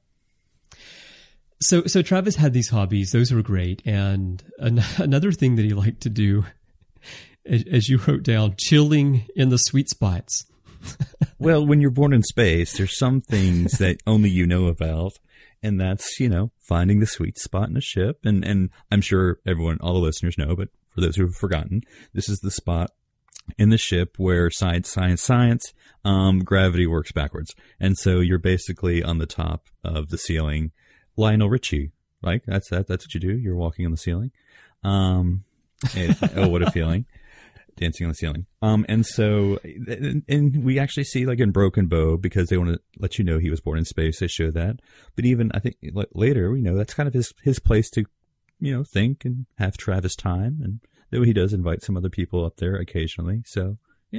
So Travis had these hobbies; those were great. And another thing that he liked to do, as you wrote down, chilling in the sweet spots. Well, when you're born in space, there's some things that only you know about, and that's finding the sweet spot in a ship. And I'm sure all the listeners know, but for those who have forgotten, this is the spot in the ship where science, gravity works backwards. And so you're basically on the top of the ceiling. Lionel Richie, right? That's what you do. You're walking on the ceiling. What a feeling. Dancing on the ceiling. And we actually see like in Broken Bow, because they want to let you know he was born in space. They show that. But even I think later, that's kind of his place to, think and have Travis time. And though he does invite some other people up there occasionally. So,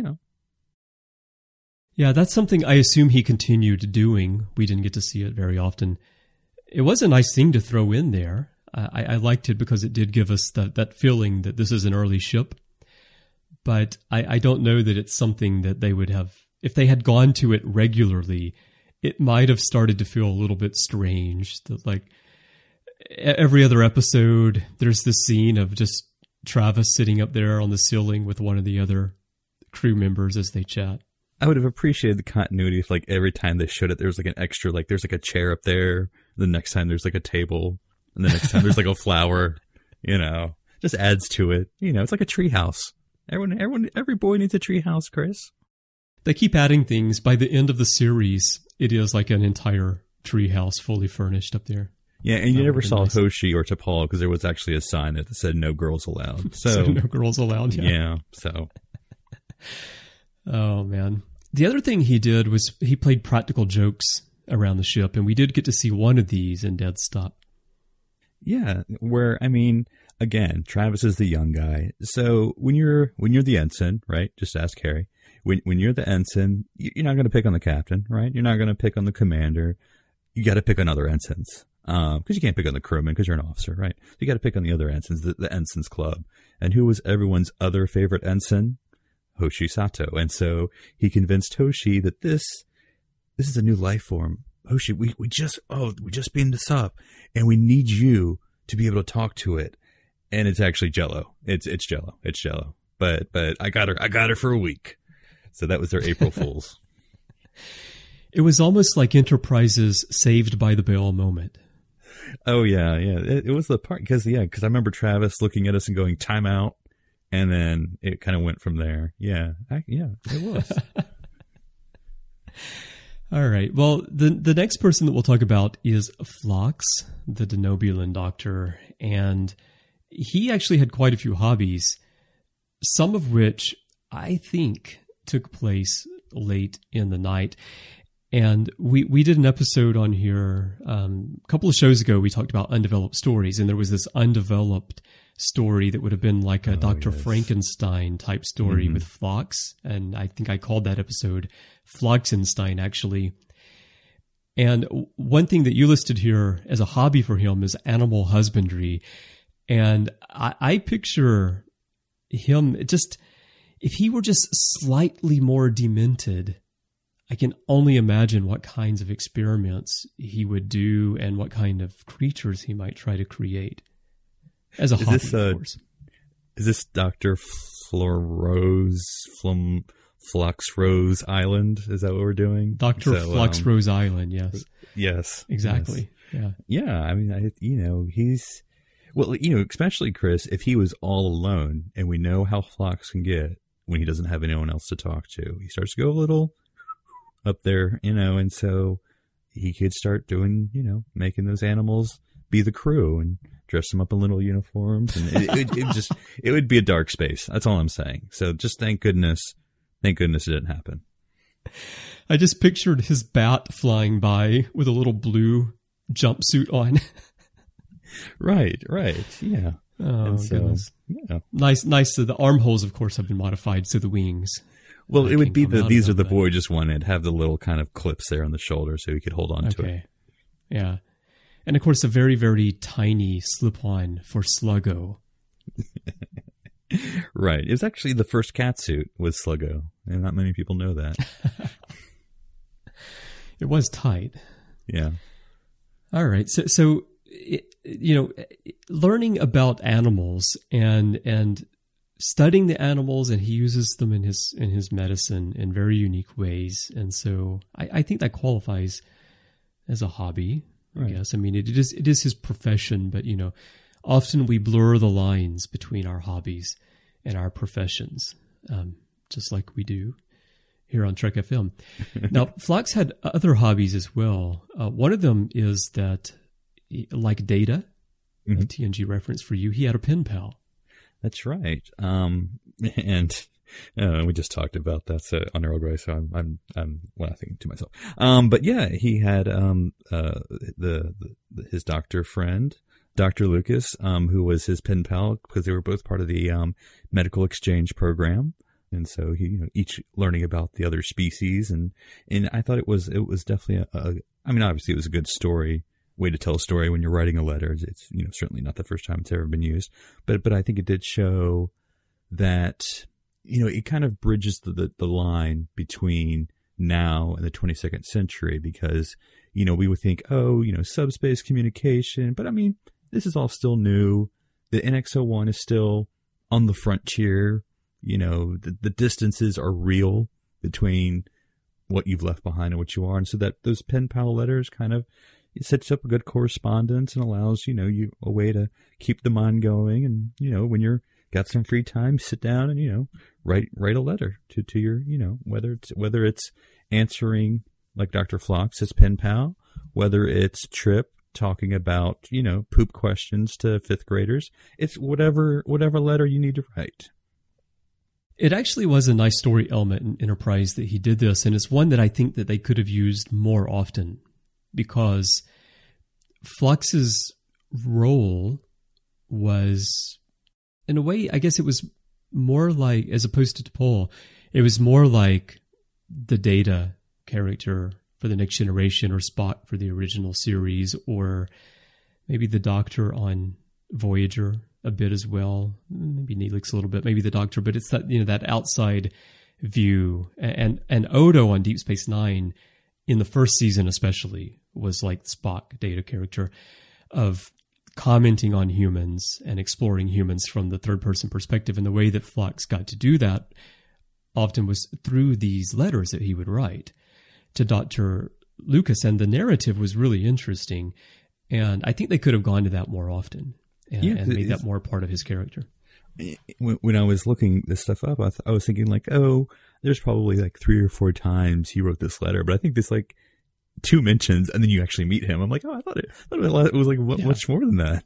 Yeah, that's something I assume he continued doing. We didn't get to see it very often. It was a nice thing to throw in there. I liked it because it did give us that feeling that this is an early ship. But I don't know that it's something that they would have, if they had gone to it regularly, it might have started to feel a little bit strange. That like every other episode, there's this scene of just Travis sitting up there on the ceiling with one of the other crew members as they chat. I would have appreciated the continuity if like every time they showed it, there was like an extra, like there's like a chair up there. The next time there's like a table. And the next time there's like a flower, just adds to it. It's like a treehouse. Every boy needs a treehouse, Chris. They keep adding things. By the end of the series, it is like an entire treehouse fully furnished up there. Yeah, and you never saw Hoshi or T'Pol because there was actually a sign that said "No girls allowed." So no girls allowed. Yeah. So. Oh man, the other thing he did was he played practical jokes around the ship, and we did get to see one of these in Dead Stop. Yeah, where again, Travis is the young guy. So when you're the ensign, right? Just ask Harry. When you're the ensign, you're not going to pick on the captain, right? You're not going to pick on the commander. You got to pick on other ensigns. Because you can't pick on the crewman because you're an officer, right? So you got to pick on the other ensigns, the ensigns club. And who was everyone's other favorite ensign? Hoshi Sato. And so he convinced Hoshi that this is a new life form. Hoshi, we just beamed this up, and we need you to be able to talk to it. And it's actually Jello. It's Jello. It's Jello. But I got her for a week. So that was their April Fools. It was almost like Enterprise's Saved by the Bell moment. Oh yeah. It was the part because I remember Travis looking at us and going time out, and then it kind of went from there. Yeah, it was. All right. Well, the next person that we'll talk about is Phlox, the Denobulan doctor, and he actually had quite a few hobbies, some of which I think took place late in the night. And we did an episode on here a couple of shows ago. We talked about undeveloped stories, and there was this undeveloped story that would have been like a Dr. Frankenstein type story with Phlox. And I think I called that episode Phloxenstein, actually. And one thing that you listed here as a hobby for him is animal husbandry. And I picture him just, if he were just slightly more demented, I can only imagine what kinds of experiments he would do and what kind of creatures he might try to create as a hobby, of course. Is this Dr. Flux Rose Island? Is that what we're doing? Dr. Flux Rose Island, yes. Yes. Exactly. Yes. Yeah. I mean, he's, well, especially Chris, if he was all alone, and we know how Flux can get when he doesn't have anyone else to talk to, he starts to go a little up there, and so he could start doing, making those animals be the crew and dress them up in little uniforms, and it would be a dark space. That's all I'm saying. So just thank goodness it didn't happen. I just pictured his bat flying by with a little blue jumpsuit on. Right, yeah. Oh, goodness. Yeah. Nice. So the armholes, of course, have been modified to the wings. Well, it would be these are the Voyages one. It'd have the little kind of clips there on the shoulder so he could hold on to it. Yeah. And, of course, a very, very tiny slip-on for Sluggo. Right. It was actually the first catsuit was Sluggo, and not many people know that. It was tight. Yeah. All right. So learning about animals and studying the animals, and he uses them in his medicine in very unique ways. And so I think that qualifies as a hobby, I guess. I mean, it is his profession, but, often we blur the lines between our hobbies and our professions, just like we do here on Trek FM. Now, Phlox had other hobbies as well. One of them is that, like Data, a TNG reference for you, he had a pen pal. That's right. And we just talked about that on Earl Grey, so I'm laughing to myself. But yeah, he had his doctor friend, Dr. Lucas, who was his pen pal because they were both part of the medical exchange program. And so he, each learning about the other species, and I thought it was definitely obviously it was a good way to tell a story when you're writing a letter. It's certainly not the first time it's ever been used, but I think it did show that it kind of bridges the line between now and the 22nd century, because we would think, subspace communication, but I mean, this is all still new. The NX-01 is still on the frontier. The distances are real between what you've left behind and what you are. And so that those pen pal letters kind of, it sets up a good correspondence and allows, you a way to keep the mind going. And, when you're got some free time, sit down and, write a letter to your, whether it's answering like Dr. Phlox, his pen pal, whether it's Trip talking about, poop questions to fifth graders. It's whatever letter you need to write. It actually was a nice story element in Enterprise that he did this, and it's one that I think that they could have used more often, because Phlox's role was, in a way, I guess it was more like, as opposed to T'Pol, it was more like the Data character for the Next Generation, or Spock for the original series, or maybe the Doctor on Voyager a bit as well, maybe Neelix a little bit, maybe the Doctor, but it's that that outside view. And Odo on Deep Space Nine, in the first season especially, was like Spock, Data character, of commenting on humans and exploring humans from the third person perspective. And the way that Phlox got to do that often was through these letters that he would write to Dr. Lucas, and the narrative was really interesting. And I think they could have gone to that more often. And made that more part of his character. When I was looking this stuff up, I was thinking like, there's probably like 3 or 4 times he wrote this letter, but I think there's like 2 mentions, and then you actually meet him. I'm like, I thought it was like much more than that.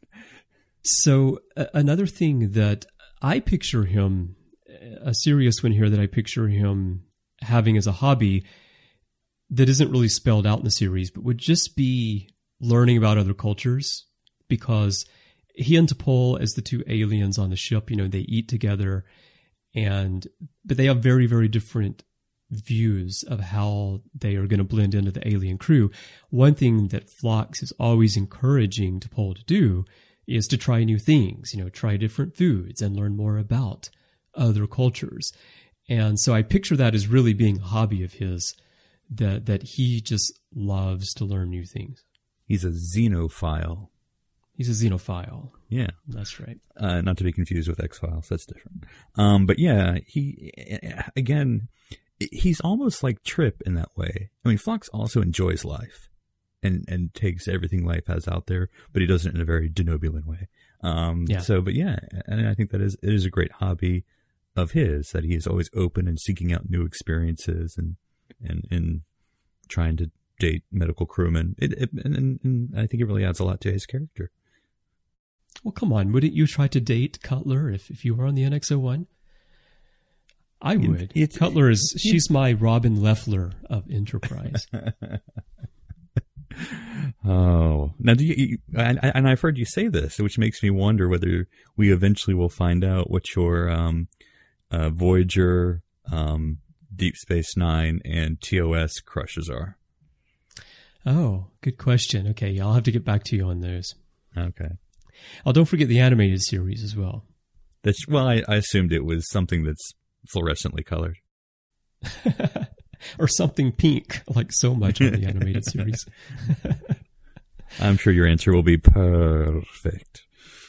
So another thing that I picture him, a serious one here that I picture him having as a hobby that isn't really spelled out in the series, but would just be learning about other cultures, because he and T'Pol, as the 2 aliens on the ship, they eat together, but they have very, very different views of how they are going to blend into the alien crew. One thing that Phlox is always encouraging T'Pol to do is to try new things, try different foods and learn more about other cultures. And so I picture that as really being a hobby of his, that he just loves to learn new things. He's a xenophile. He's a xenophile. Yeah. That's right. Not to be confused with X-Files. That's different. But yeah, he's almost like Trip in that way. I mean, Phlox also enjoys life and takes everything life has out there, but he does it in a very Denobulan way. And I think it is a great hobby of his, that he is always open and seeking out new experiences and trying to date medical crewmen. And I think it really adds a lot to his character. Well, come on. Wouldn't you try to date Cutler if you were on the NX-01? I would. Cutler she's my Robin Leffler of Enterprise. Oh, now and I've heard you say this, which makes me wonder whether we eventually will find out what your Voyager, Deep Space Nine, and TOS crushes are. Oh, good question. Okay, I'll have to get back to you on those. Okay. Oh, don't forget the animated series as well. I assumed it was something that's fluorescently colored. Or something pink, like so much on the animated series. I'm sure your answer will be perfect.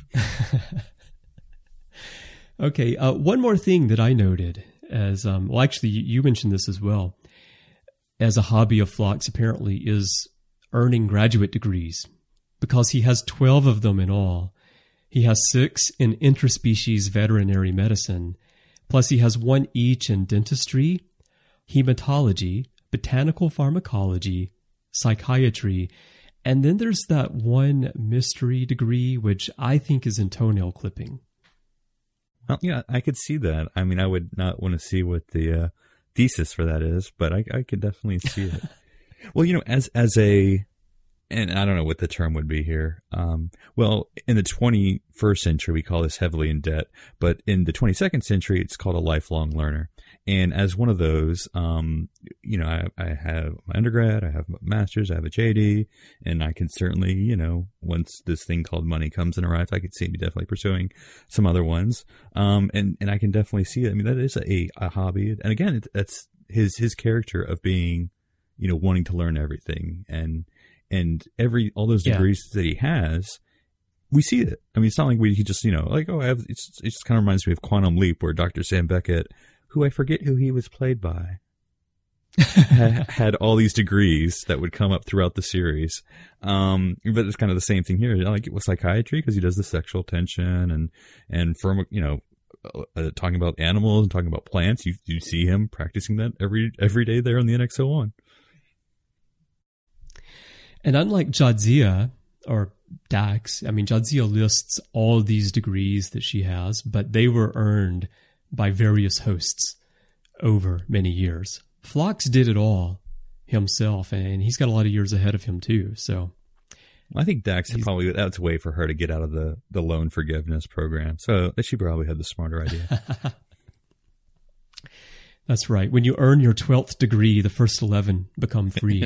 Okay, one more thing that I noted as, actually, you mentioned this as well, as a hobby of Phlox apparently is earning graduate degrees, because he has 12 of them in all. He has 6 in interspecies veterinary medicine, plus he has 1 each in dentistry, hematology, botanical pharmacology, psychiatry, and then there's that one mystery degree, which I think is in toenail clipping. Well, yeah, I could see that. I mean, I would not want to see what the thesis for that is, but I could definitely see it. Well, as a, and I don't know what the term would be here. Well, in the 21st century, we call this heavily in debt, but in the 22nd century, it's called a lifelong learner. And as one of those, I have my undergrad, I have my master's, I have a JD, and I can certainly, once this thing called money comes and arrives, I could see me definitely pursuing some other ones. And I can definitely see it. I mean, that is a hobby. And again, that's his character of being, wanting to learn everything and all those degrees that he has, we see it. I mean, it's not like he just, it just kind of reminds me of Quantum Leap, where Dr. Sam Beckett, who I forget who he was played by, had all these degrees that would come up throughout the series. But it's kind of the same thing here. Like it was psychiatry, because he does the sexual tension and from, talking about animals and talking about plants. You see him practicing that every day there on the NX-01. And unlike Jadzia or Dax, I mean, Jadzia lists all these degrees that she has, but they were earned by various hosts over many years. Phlox did it all himself, and he's got a lot of years ahead of him too. So, I think Dax that's a way for her to get out of the loan forgiveness program. So she probably had the smarter idea. That's right. When you earn your 12th degree, the first 11 become free.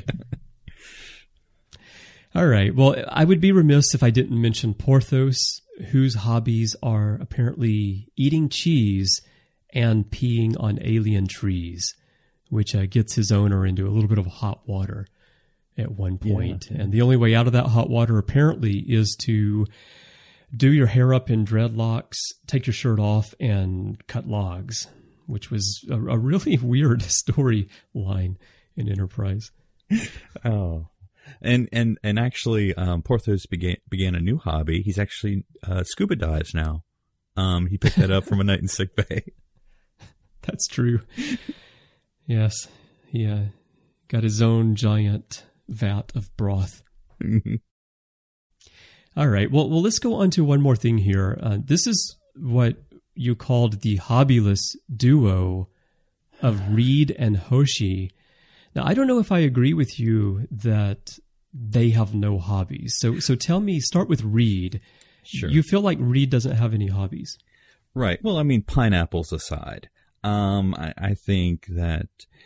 All right. Well, I would be remiss if I didn't mention Porthos, whose hobbies are apparently eating cheese and peeing on alien trees, which gets his owner into a little bit of hot water at one point. Yeah. And the only way out of that hot water apparently is to do your hair up in dreadlocks, take your shirt off, and cut logs, which was a really weird storyline in Enterprise. Oh. And actually, Porthos began a new hobby. He's actually scuba dives now. He picked that up from a night in sick bay. That's true. Yes, he got his own giant vat of broth. All right. Well, let's go on to one more thing here. This is what you called the hobbyless duo of Reed and Hoshi. Now, I don't know if I agree with you that they have no hobbies. So tell me, start with Reed. Sure. You feel like Reed doesn't have any hobbies. Right. Well, I mean, pineapples aside, I think that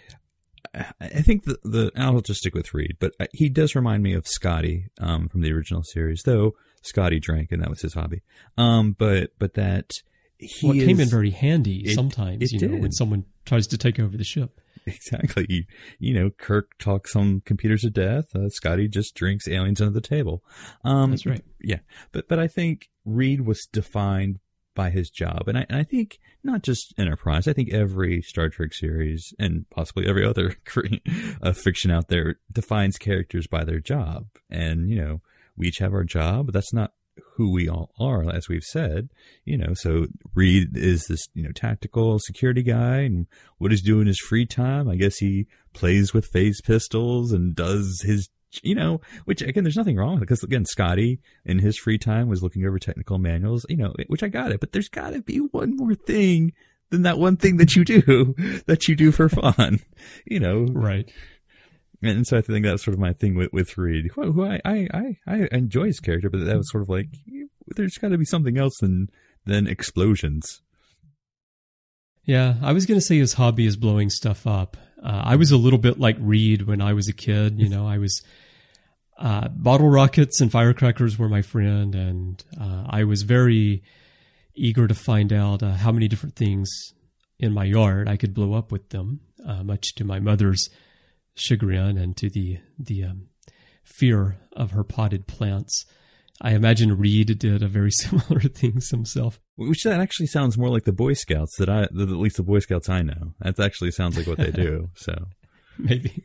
I'll just stick with Reed, but he does remind me of Scotty from the original series, though Scotty drank and that was his hobby. But that he came in very handy sometimes, it did. When someone tries to take over the ship. Exactly. Kirk talks some computers to death. Scotty just drinks aliens under the table. That's right. Yeah. But I think Reed was defined by his job. And I think not just Enterprise, I think every Star Trek series and possibly every other fiction out there defines characters by their job. And, we each have our job, but that's not who we all are, as we've said, so Reed is this, tactical security guy, and what he's doing in his free time, I guess he plays with phase pistols and does his, which again, there's nothing wrong with it, because again, Scotty in his free time was looking over technical manuals, which I got it, but there's gotta be one more thing than that one thing that you do for fun, Right. And so I think that's sort of my thing with Reed, who I enjoy his character, but that was sort of like, there's got to be something else than explosions. Yeah, I was going to say his hobby is blowing stuff up. I was a little bit like Reed when I was a kid. I was bottle rockets and firecrackers were my friend, and I was very eager to find out how many different things in my yard I could blow up with them, much to my mother's chagrin and to the fear of her potted plants. I imagine Reed did a very similar things himself. Which that actually sounds more like the Boy Scouts at least the Boy Scouts I know. That actually sounds like what they do. So maybe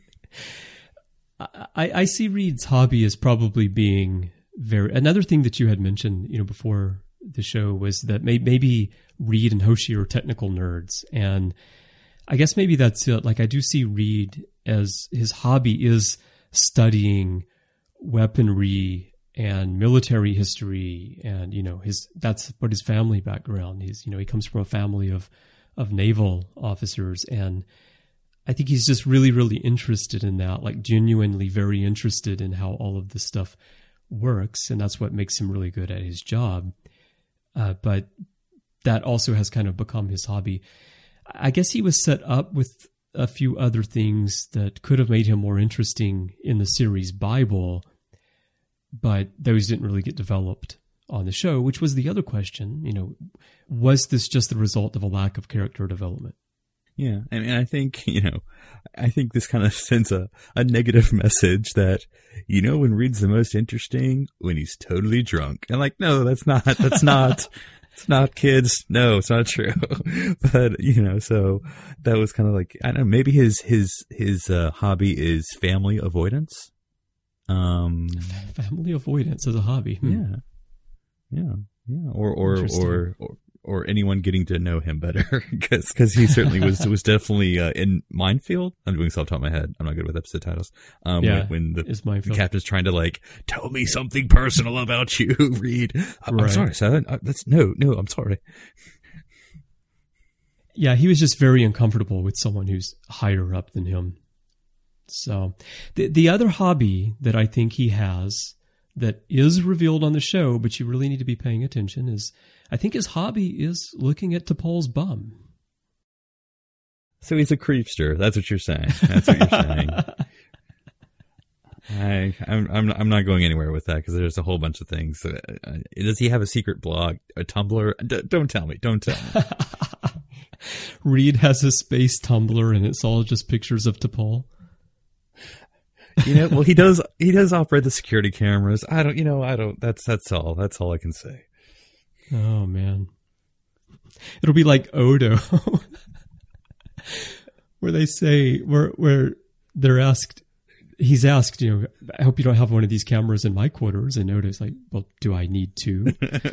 I see Reed's hobby as probably being another thing that you had mentioned, before the show was that maybe Reed and Hoshi are technical nerds, and I guess maybe that's it. Like I do see Reed as his hobby is studying weaponry and military history, and that's what his family background is. He comes from a family of naval officers, and I think he's just really, really interested in that, like genuinely very interested in how all of this stuff works, and that's what makes him really good at his job. But that also has kind of become his hobby. I guess he was set up with a few other things that could have made him more interesting in the series Bible, but those didn't really get developed on the show, which was the other question. Was this just the result of a lack of character development? Yeah, and I think, I think this kind of sends a negative message that, when Reed's the most interesting, when he's totally drunk. And like, no, that's not, it's not, kids. No, it's not true. But, so that was kind of like, I don't know, maybe his hobby is family avoidance. Family avoidance as a hobby. Yeah. Or anyone getting to know him better, because he certainly was definitely in Minefield. I'm doing self-taught in my head. I'm not good with episode titles. When the captain's trying to like tell me something personal about you, Reed. I'm sorry, son. I'm sorry. Yeah, he was just very uncomfortable with someone who's higher up than him. So the other hobby that I think he has that is revealed on the show, but you really need to be paying attention, is I think his hobby is looking at T'Pol's bum. So he's a creepster. That's what you're saying. That's what you're saying. I'm not going anywhere with that, because there's a whole bunch of things. Does he have a secret blog, a Tumblr? Don't tell me. Don't tell me. Reed has a space Tumblr, and it's all just pictures of T'Pol. Well, he does operate the security cameras. I don't, that's all I can say. Oh man. It'll be like Odo, where they say, where they're asked, he's asked, I hope you don't have one of these cameras in my quarters. And Odo's like, well, do I need to?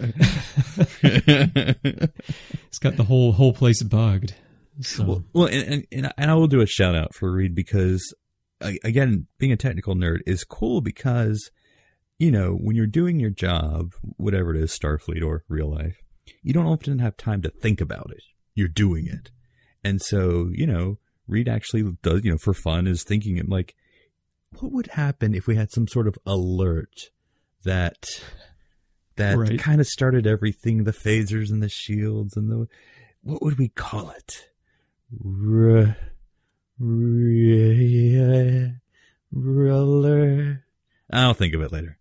It's got the whole place bugged. So. Well, and I will do a shout out for Reed, because again, being a technical nerd is cool, because, when you're doing your job, whatever it is, Starfleet or real life, you don't often have time to think about it. You're doing it. And so, Reed actually does, for fun, is thinking like, what would happen if we had some sort of alert that right. kind of started everything, the phasers and the shields and what would we call it? roller. I'll think of it later.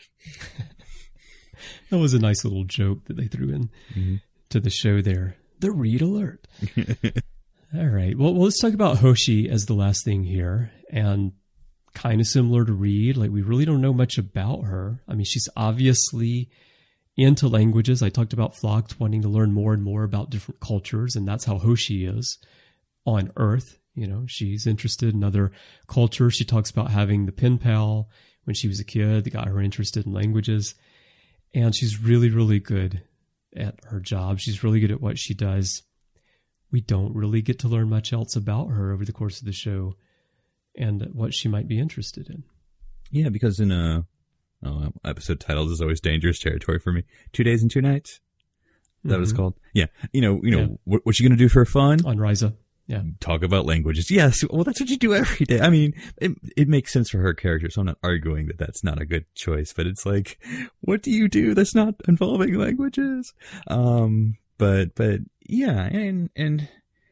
That was a nice little joke that they threw in to the show there. The read alert. All right. Well, let's talk about Hoshi as the last thing here. And kind of similar to Reed, like we really don't know much about her. I mean, she's obviously into languages. I talked about Phlox wanting to learn more and more about different cultures, and that's how Hoshi is on Earth. You know, she's interested in other cultures. She talks about having the pen pal when she was a kid that got her interested in languages. And she's really, really good at her job. She's really good at what she does. We don't really get to learn much else about her over the course of the show and what she might be interested in. Yeah, because in episode titled is always dangerous territory for me. 2 Days and 2 Nights. Is that what it's called? Yeah. You know, what's she going to do for fun? On Ryza. Yeah. Talk about languages. Yes. Well, that's what you do every day. I mean, it makes sense for her character, so I'm not arguing that that's not a good choice, but it's like, what do you do that's not involving languages? But yeah, and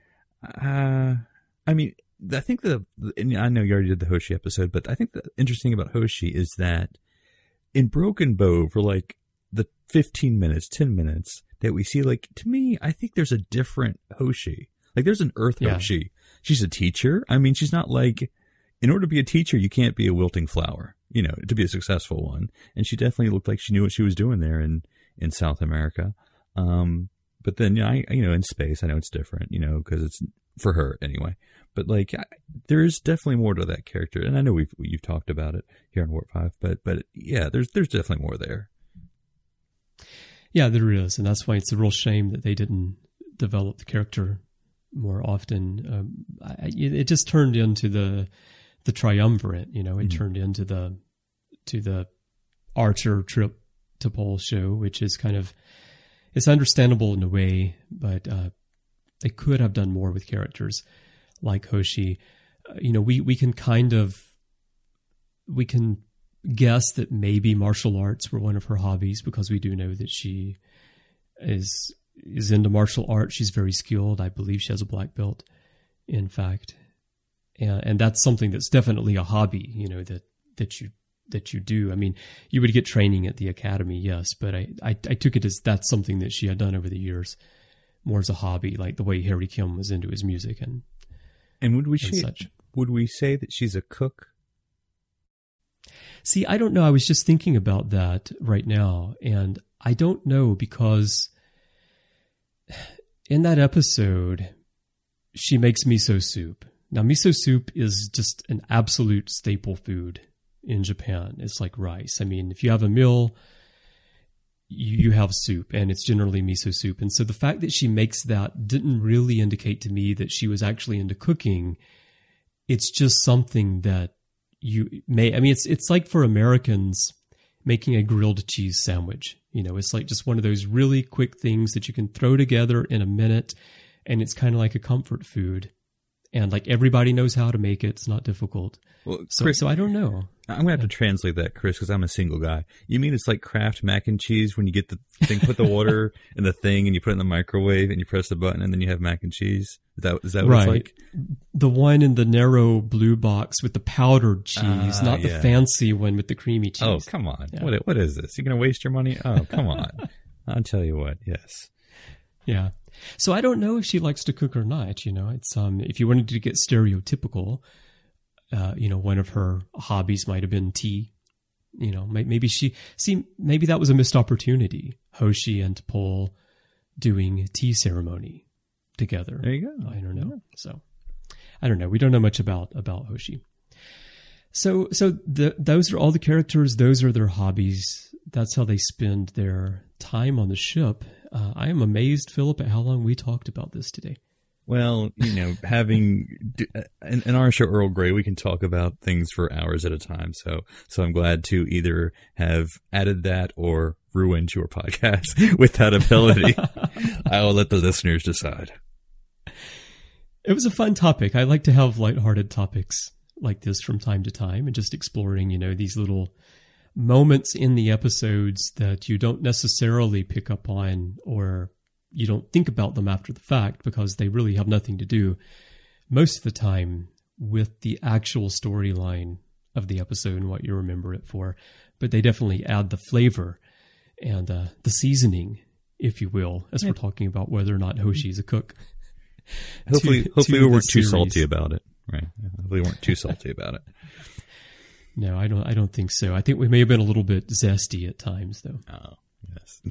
I mean, I think and I know you already did the Hoshi episode, but I think the interesting about Hoshi is that in Broken Bow, for like the 15 minutes, 10 minutes that we see, like, to me, I think there's a different Hoshi. Like, there's an Earth Hoshi. She's a teacher. I mean, she's not like, in order to be a teacher, you can't be a wilting flower, you know, to be a successful one. And she definitely looked like she knew what she was doing there in South America. But then, in space, I know it's different, you know, because it's for her anyway. But like, there's definitely more to that character, and I know you've talked about it here on Warp 5. But yeah, there's definitely more there. Yeah, there is, and that's why it's a real shame that they didn't develop the character more often. It just turned into the triumvirate, you know. It turned into the Archer trip to Pole show, which is kind of, it's understandable in a way, but they could have done more with characters like Hoshi. You know, we can guess that maybe martial arts were one of her hobbies, because we do know that she is into martial arts. She's very skilled. I believe she has a black belt, in fact. And that's something that's definitely a hobby, you know, that you do. I mean, you would get training at the academy, yes, but I took it as that's something that she had done over the years, more as a hobby, like the way Harry Kim was into his music and would we such. Would we say that she's a cook? See, I don't know. I was just thinking about that right now, and I don't know, because in that episode, she makes miso soup. Now, miso soup is just an absolute staple food in Japan. It's like rice. I mean, if you have a meal, you have soup, and it's generally miso soup. And so the fact that she makes that didn't really indicate to me that she was actually into cooking. It's just something that you may, I mean, it's like for Americans making a grilled cheese sandwich. You know, it's like just one of those really quick things that you can throw together in a minute, and it's kind of like a comfort food. And like everybody knows how to make it. It's not difficult. Well, Chris, so I don't know. I'm going to have to translate that, Chris, because I'm a single guy. You mean it's like Kraft mac and cheese when you get the thing, put the water in the thing and you put it in the microwave and you press the button and then you have mac and cheese? Is that what it's like? The one in the narrow blue box with the powdered cheese, not the fancy one with the creamy cheese. Oh, come on. Yeah. What is this? You're going to waste your money? Oh, come on. I'll tell you what. Yes. Yeah. So I don't know if she likes to cook or not. You know, it's if you wanted to get stereotypical, you know, one of her hobbies might have been tea. You know, maybe maybe that was a missed opportunity. Hoshi and T'Pol doing tea ceremony together. There you go. I don't know. Yeah. So I don't know. We don't know much about Hoshi. So those are all the characters. Those are their hobbies. That's how they spend their time on the ship. I am amazed, Philip, at how long we talked about this today. Well, you know, having in our show Earl Grey, we can talk about things for hours at a time. So I'm glad to either have added that or ruined your podcast with that ability. I will let the listeners decide. It was a fun topic. I like to have lighthearted topics like this from time to time, and just exploring, you know, these little moments in the episodes that you don't necessarily pick up on or you don't think about them after the fact because they really have nothing to do most of the time with the actual storyline of the episode and what you remember it for. But they definitely add the flavor and the seasoning, if you will, as we're talking about whether or not Hoshi's a cook. Hopefully we weren't too salty about it. Right. Hopefully we weren't too salty about it. No, I don't think so. I think we may have been a little bit zesty at times, though. Oh, yes.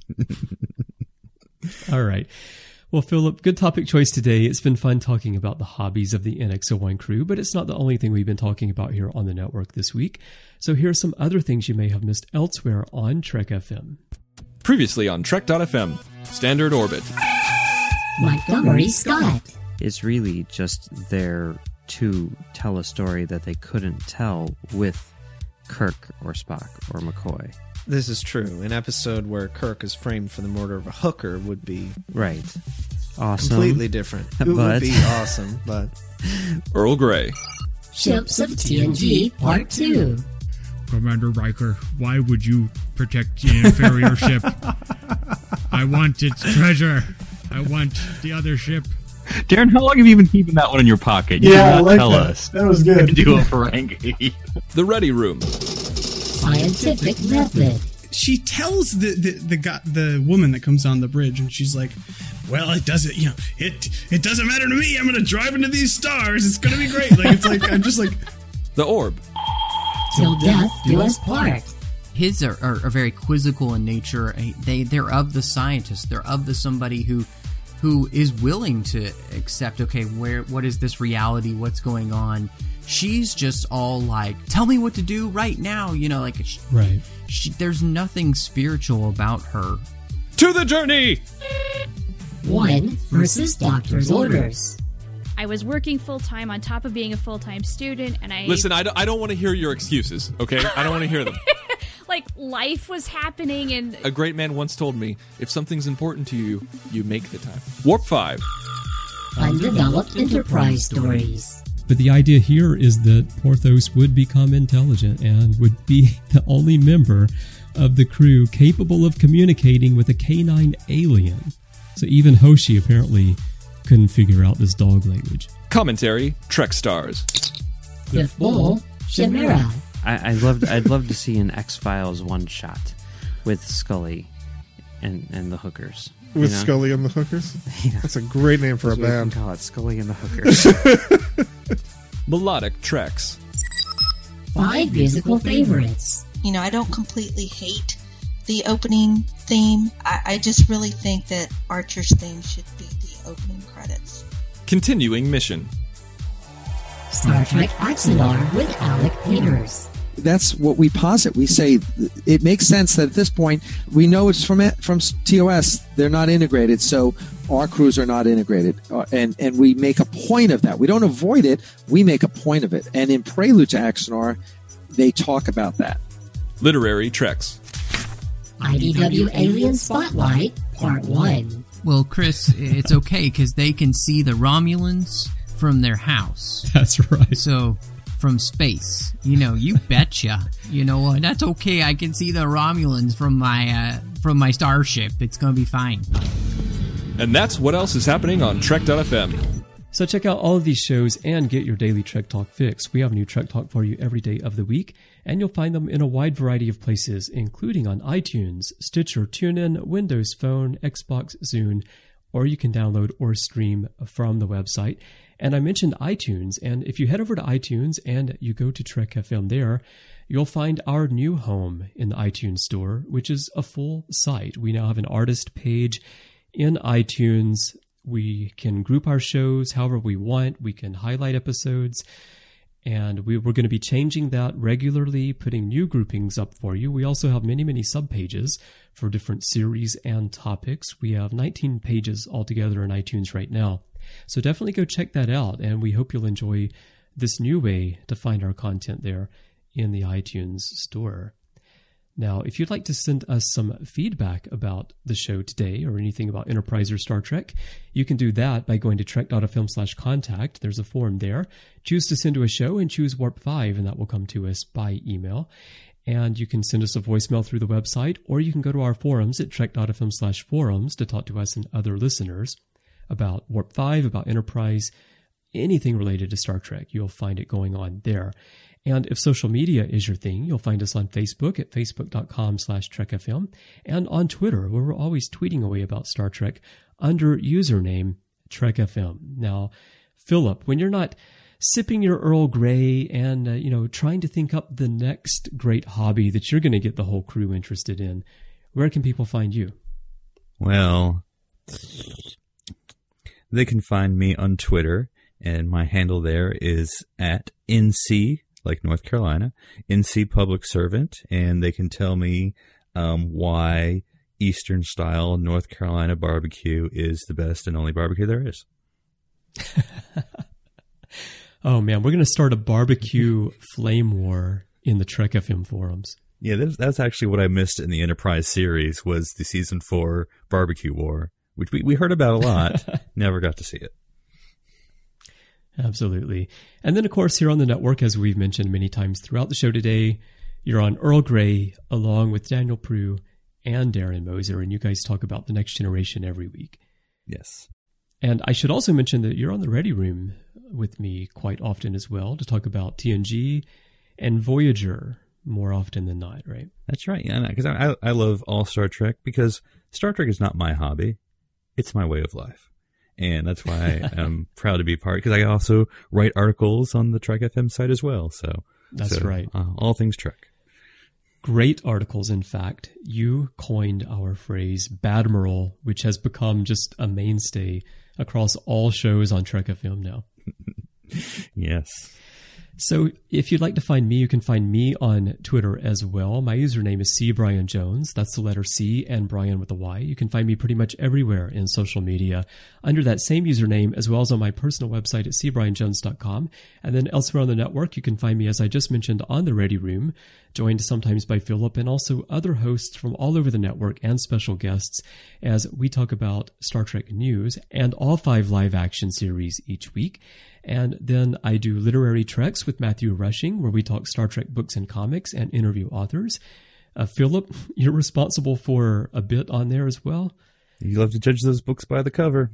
All right. Well, Philip, good topic choice today. It's been fun talking about the hobbies of the NX01 crew, but it's not the only thing we've been talking about here on the network this week. So here are some other things you may have missed elsewhere on Trek FM. Previously on Trek.fm, Standard Orbit. Montgomery Scott. It's really just there to tell a story that they couldn't tell with Kirk or Spock or McCoy. This is true. An episode where Kirk is framed for the murder of a hooker would be right. Awesome. Completely different. It would be awesome, but Earl Grey. Ships of TNG Part 2. Commander Riker, why would you protect the inferior ship? I want its treasure. I want the other ship. Darren, how long have you been keeping that one in your pocket? You did not tell us. That was good. Do a Ferengi. The Ready Room. Scientific method. She tells the woman that comes on the bridge, and she's like, "Well, it doesn't, it doesn't matter to me. I'm gonna drive into these stars. It's gonna be great." Like it's like I'm just like The Orb. Till death do us part. His are very quizzical in nature. They're of the scientist. They're of the somebody who is willing to accept, okay, what is this reality? What's going on? She's just all like, tell me what to do right now. Right. There's nothing spiritual about her. To the journey! One versus doctor's orders. I was working full-time on top of being a full-time student, and Listen, I don't want to hear your excuses, okay? I don't want to hear them. Like, life was happening, and a great man once told me, if something's important to you, you make the time. Warp 5. Undeveloped Enterprise stories. But the idea here is that Porthos would become intelligent and would be the only member of the crew capable of communicating with a canine alien. So even Hoshi apparently couldn't figure out this dog language. Commentary, Trek Stars. Fifth Bull, Chimera. I'd love to see an X-Files one-shot with Scully and the hookers. With Scully and the Hookers? That's a great name for a band. We can call it Scully and the Hookers. Melodic Treks. 5 musical favorites. I don't completely hate the opening theme. I just really think that Archer's theme should be the opening credits. Continuing mission. Star Trek Axanar with Alec Peters. That's what we posit. We say it makes sense that at this point we know it's from TOS. They're not integrated, so our crews are not integrated, and we make a point of that. We don't avoid it. We make a point of it. And in Prelude to Axanar, they talk about that. Literary Treks. IDW Alien Spotlight Part 1. Well, Chris, it's okay because they can see the Romulans from their house. That's right. So, from space, you betcha. You know what? That's okay. I can see the Romulans from my starship. It's gonna be fine. And that's what else is happening on Trek.fm. So check out all of these shows and get your daily Trek Talk fix. We have new Trek Talk for you every day of the week, and you'll find them in a wide variety of places, including on iTunes, Stitcher, TuneIn, Windows Phone, Xbox, Zune, or you can download or stream from the website. And I mentioned iTunes, and if you head over to iTunes and you go to Trek FM there, you'll find our new home in the iTunes store, which is a full site. We now have an artist page in iTunes. We can group our shows however we want. We can highlight episodes, and we're going to be changing that regularly, putting new groupings up for you. We also have many, many subpages for different series and topics. We have 19 pages altogether in iTunes right now. So definitely go check that out, and we hope you'll enjoy this new way to find our content there in the iTunes store. Now, if you'd like to send us some feedback about the show today or anything about Enterprise or Star Trek, you can do that by going to trek.fm/contact. There's a form there. Choose to send to a show and choose Warp 5, and that will come to us by email. And you can send us a voicemail through the website, or you can go to our forums at trek.fm/forums to talk to us and other listeners about Warp 5, about Enterprise, anything related to Star Trek. You'll find it going on there. And if social media is your thing, you'll find us on Facebook at facebook.com/TrekFM and on Twitter, where we're always tweeting away about Star Trek under username TrekFM. Now, Philip, when you're not sipping your Earl Grey and, trying to think up the next great hobby that you're going to get the whole crew interested in, where can people find you? Well, they can find me on Twitter, and my handle there is at NC, like North Carolina, NC Public Servant, and they can tell me why Eastern style North Carolina barbecue is the best and only barbecue there is. Oh man, we're going to start a barbecue flame war in the Trek FM forums. Yeah, that's actually what I missed in the Enterprise series, was the season 4 barbecue war, which we heard about a lot, never got to see it. Absolutely. And then, of course, here on the network, as we've mentioned many times throughout the show today, you're on Earl Grey along with Daniel Prue and Darren Moser, and you guys talk about The Next Generation every week. Yes. And I should also mention that you're on the Ready Room with me quite often as well to talk about TNG and Voyager more often than not, right? That's right. Yeah, because I love all Star Trek, because Star Trek is not my hobby. It's my way of life. And that's why I'm proud to be part, because I also write articles on the Trek FM site as well. That's right. All things Trek. Great articles, in fact. You coined our phrase Badmiral, which has become just a mainstay across all shows on Trek FM now. Yes. So if you'd like to find me, you can find me on Twitter as well. My username is CBrianJones. That's the letter C and Brian with a Y. You can find me pretty much everywhere in social media under that same username, as well as on my personal website at cbrianjones.com. And then elsewhere on the network, you can find me, as I just mentioned, on the Ready Room, joined sometimes by Philip and also other hosts from all over the network and special guests as we talk about Star Trek news and all 5 live action series each week. And then I do Literary Treks with Matthew Rushing, where we talk Star Trek books and comics and interview authors. Philip, you're responsible for a bit on there as well. You love to judge those books by the cover.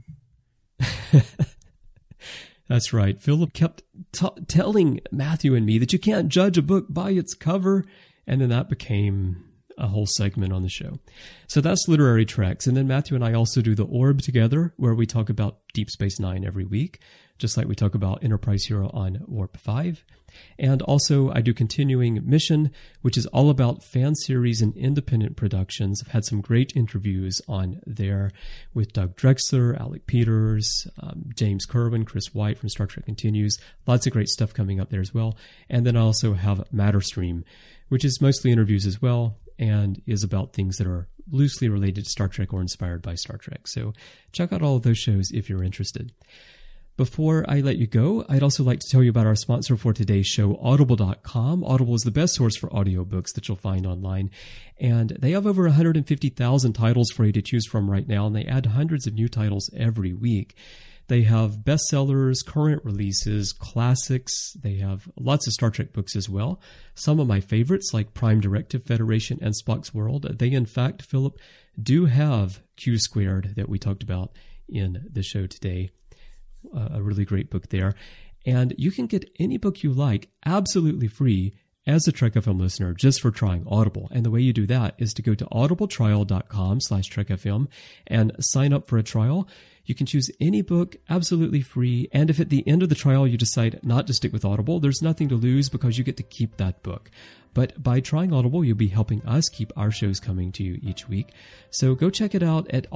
That's right. Philip kept telling Matthew and me that you can't judge a book by its cover. And then that became a whole segment on the show. So that's Literary Treks. And then Matthew and I also do The Orb together, where we talk about Deep Space Nine every week, just like we talk about Enterprise Hero on Warp 5. And also I do Continuing Mission, which is all about fan series and independent productions. I've had some great interviews on there with Doug Drexler, Alec Peters, James Kerwin, Chris White from Star Trek Continues. Lots of great stuff coming up there as well. And then I also have Matterstream, which is mostly interviews as well, and is about things that are loosely related to Star Trek or inspired by Star Trek. So check out all of those shows if you're interested. Before I let you go, I'd also like to tell you about our sponsor for today's show, Audible.com. Audible is the best source for audiobooks that you'll find online, and they have over 150,000 titles for you to choose from right now, and they add hundreds of new titles every week. They have bestsellers, current releases, classics. They have lots of Star Trek books as well. Some of my favorites, like Prime Directive, Federation, and Spock's World. They, in fact, Philip, do have Q Squared that we talked about in the show today. A really great book there. And you can get any book you like absolutely free as a Trek FM listener just for trying Audible. And the way you do that is to go to audibletrial.com/TrekFM and sign up for a trial. You can choose any book absolutely free. And if at the end of the trial you decide not to stick with Audible, there's nothing to lose because you get to keep that book. But by trying Audible, you'll be helping us keep our shows coming to you each week. So go check it out at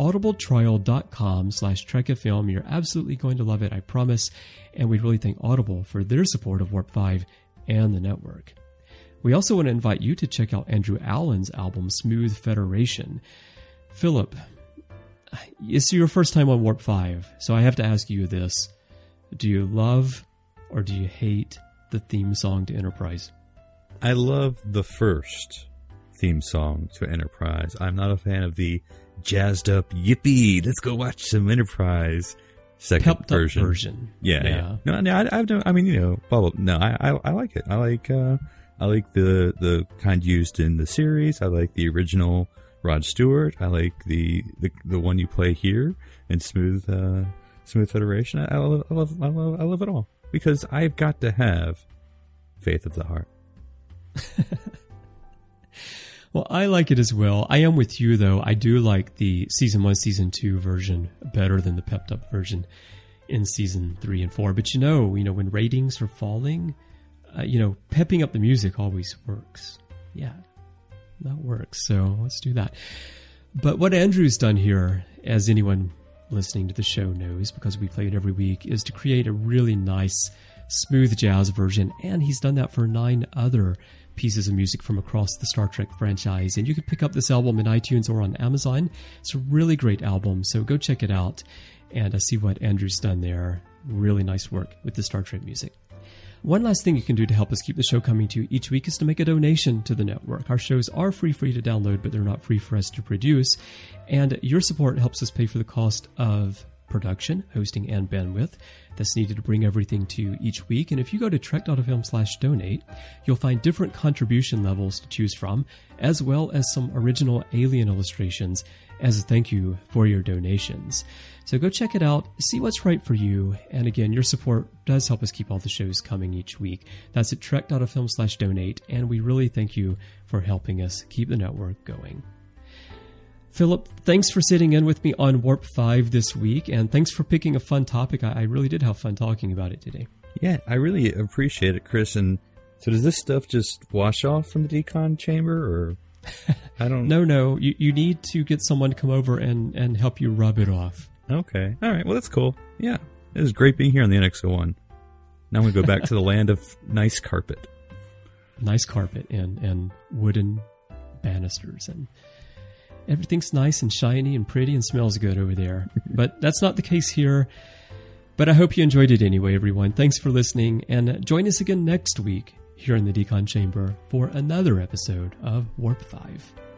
audibletrial.com/TrekFM. You're absolutely going to love it, I promise. And we really thank Audible for their support of Warp 5 and the network. We also want to invite you to check out Andrew Allen's album, Smooth Federation. Philip, it's your first time on Warp 5, so I have to ask you this. Do you love or do you hate the theme song to Enterprise? I love the first theme song to Enterprise. I'm not a fan of the jazzed up, yippee, let's go watch some Enterprise second version. Yeah. No, I like it. I I like the kind used in the series. I like the original Rod Stewart. I like the one you play here in Smooth Federation. I love it all because I've got to have Faith of the Heart. Well, I like it as well. I am with you, though. I do like the Season 1, Season 2 version better than the pepped-up version in Season 3 and 4. But when ratings are falling, pepping up the music always works. Yeah, that works. So let's do that. But what Andrew's done here, as anyone listening to the show knows, because we play it every week, is to create a really nice, smooth jazz version. And he's done that for 9 other pieces of music from across the Star Trek franchise. And you can pick up this album in iTunes or on Amazon. It's a really great album, so go check it out and see what Andrew's done there. Really nice work with the Star Trek music. One last thing you can do to help us keep the show coming to you each week is to make a donation to the network. Our shows are free to download, but they're not free for us to produce. And your support helps us pay for the cost of production, hosting, and bandwidth that's needed to bring everything to you each week. And if you go to trek.fm/donate, you'll find different contribution levels to choose from, as well as some original Alien illustrations as a thank you for your donations. So go check it out, see what's right for you. And again, your support does help us keep all the shows coming each week. That's at trek.fm/donate. And we really thank you for helping us keep the network going. Philip, thanks for sitting in with me on Warp 5 this week, and thanks for picking a fun topic. I really did have fun talking about it today. Yeah, I really appreciate it, Chris. And so does this stuff just wash off from the decon chamber, or I don't... No, you need to get someone to come over and help you rub it off. Okay, all right, well, that's cool. Yeah, it was great being here on the NX-01. Now we go back to the land of nice carpet. Nice carpet and wooden banisters, and everything's nice and shiny and pretty and smells good over there. But that's not the case here. But I hope you enjoyed it anyway, everyone. Thanks for listening, and join us again next week here in the Decon Chamber for another episode of Warp 5.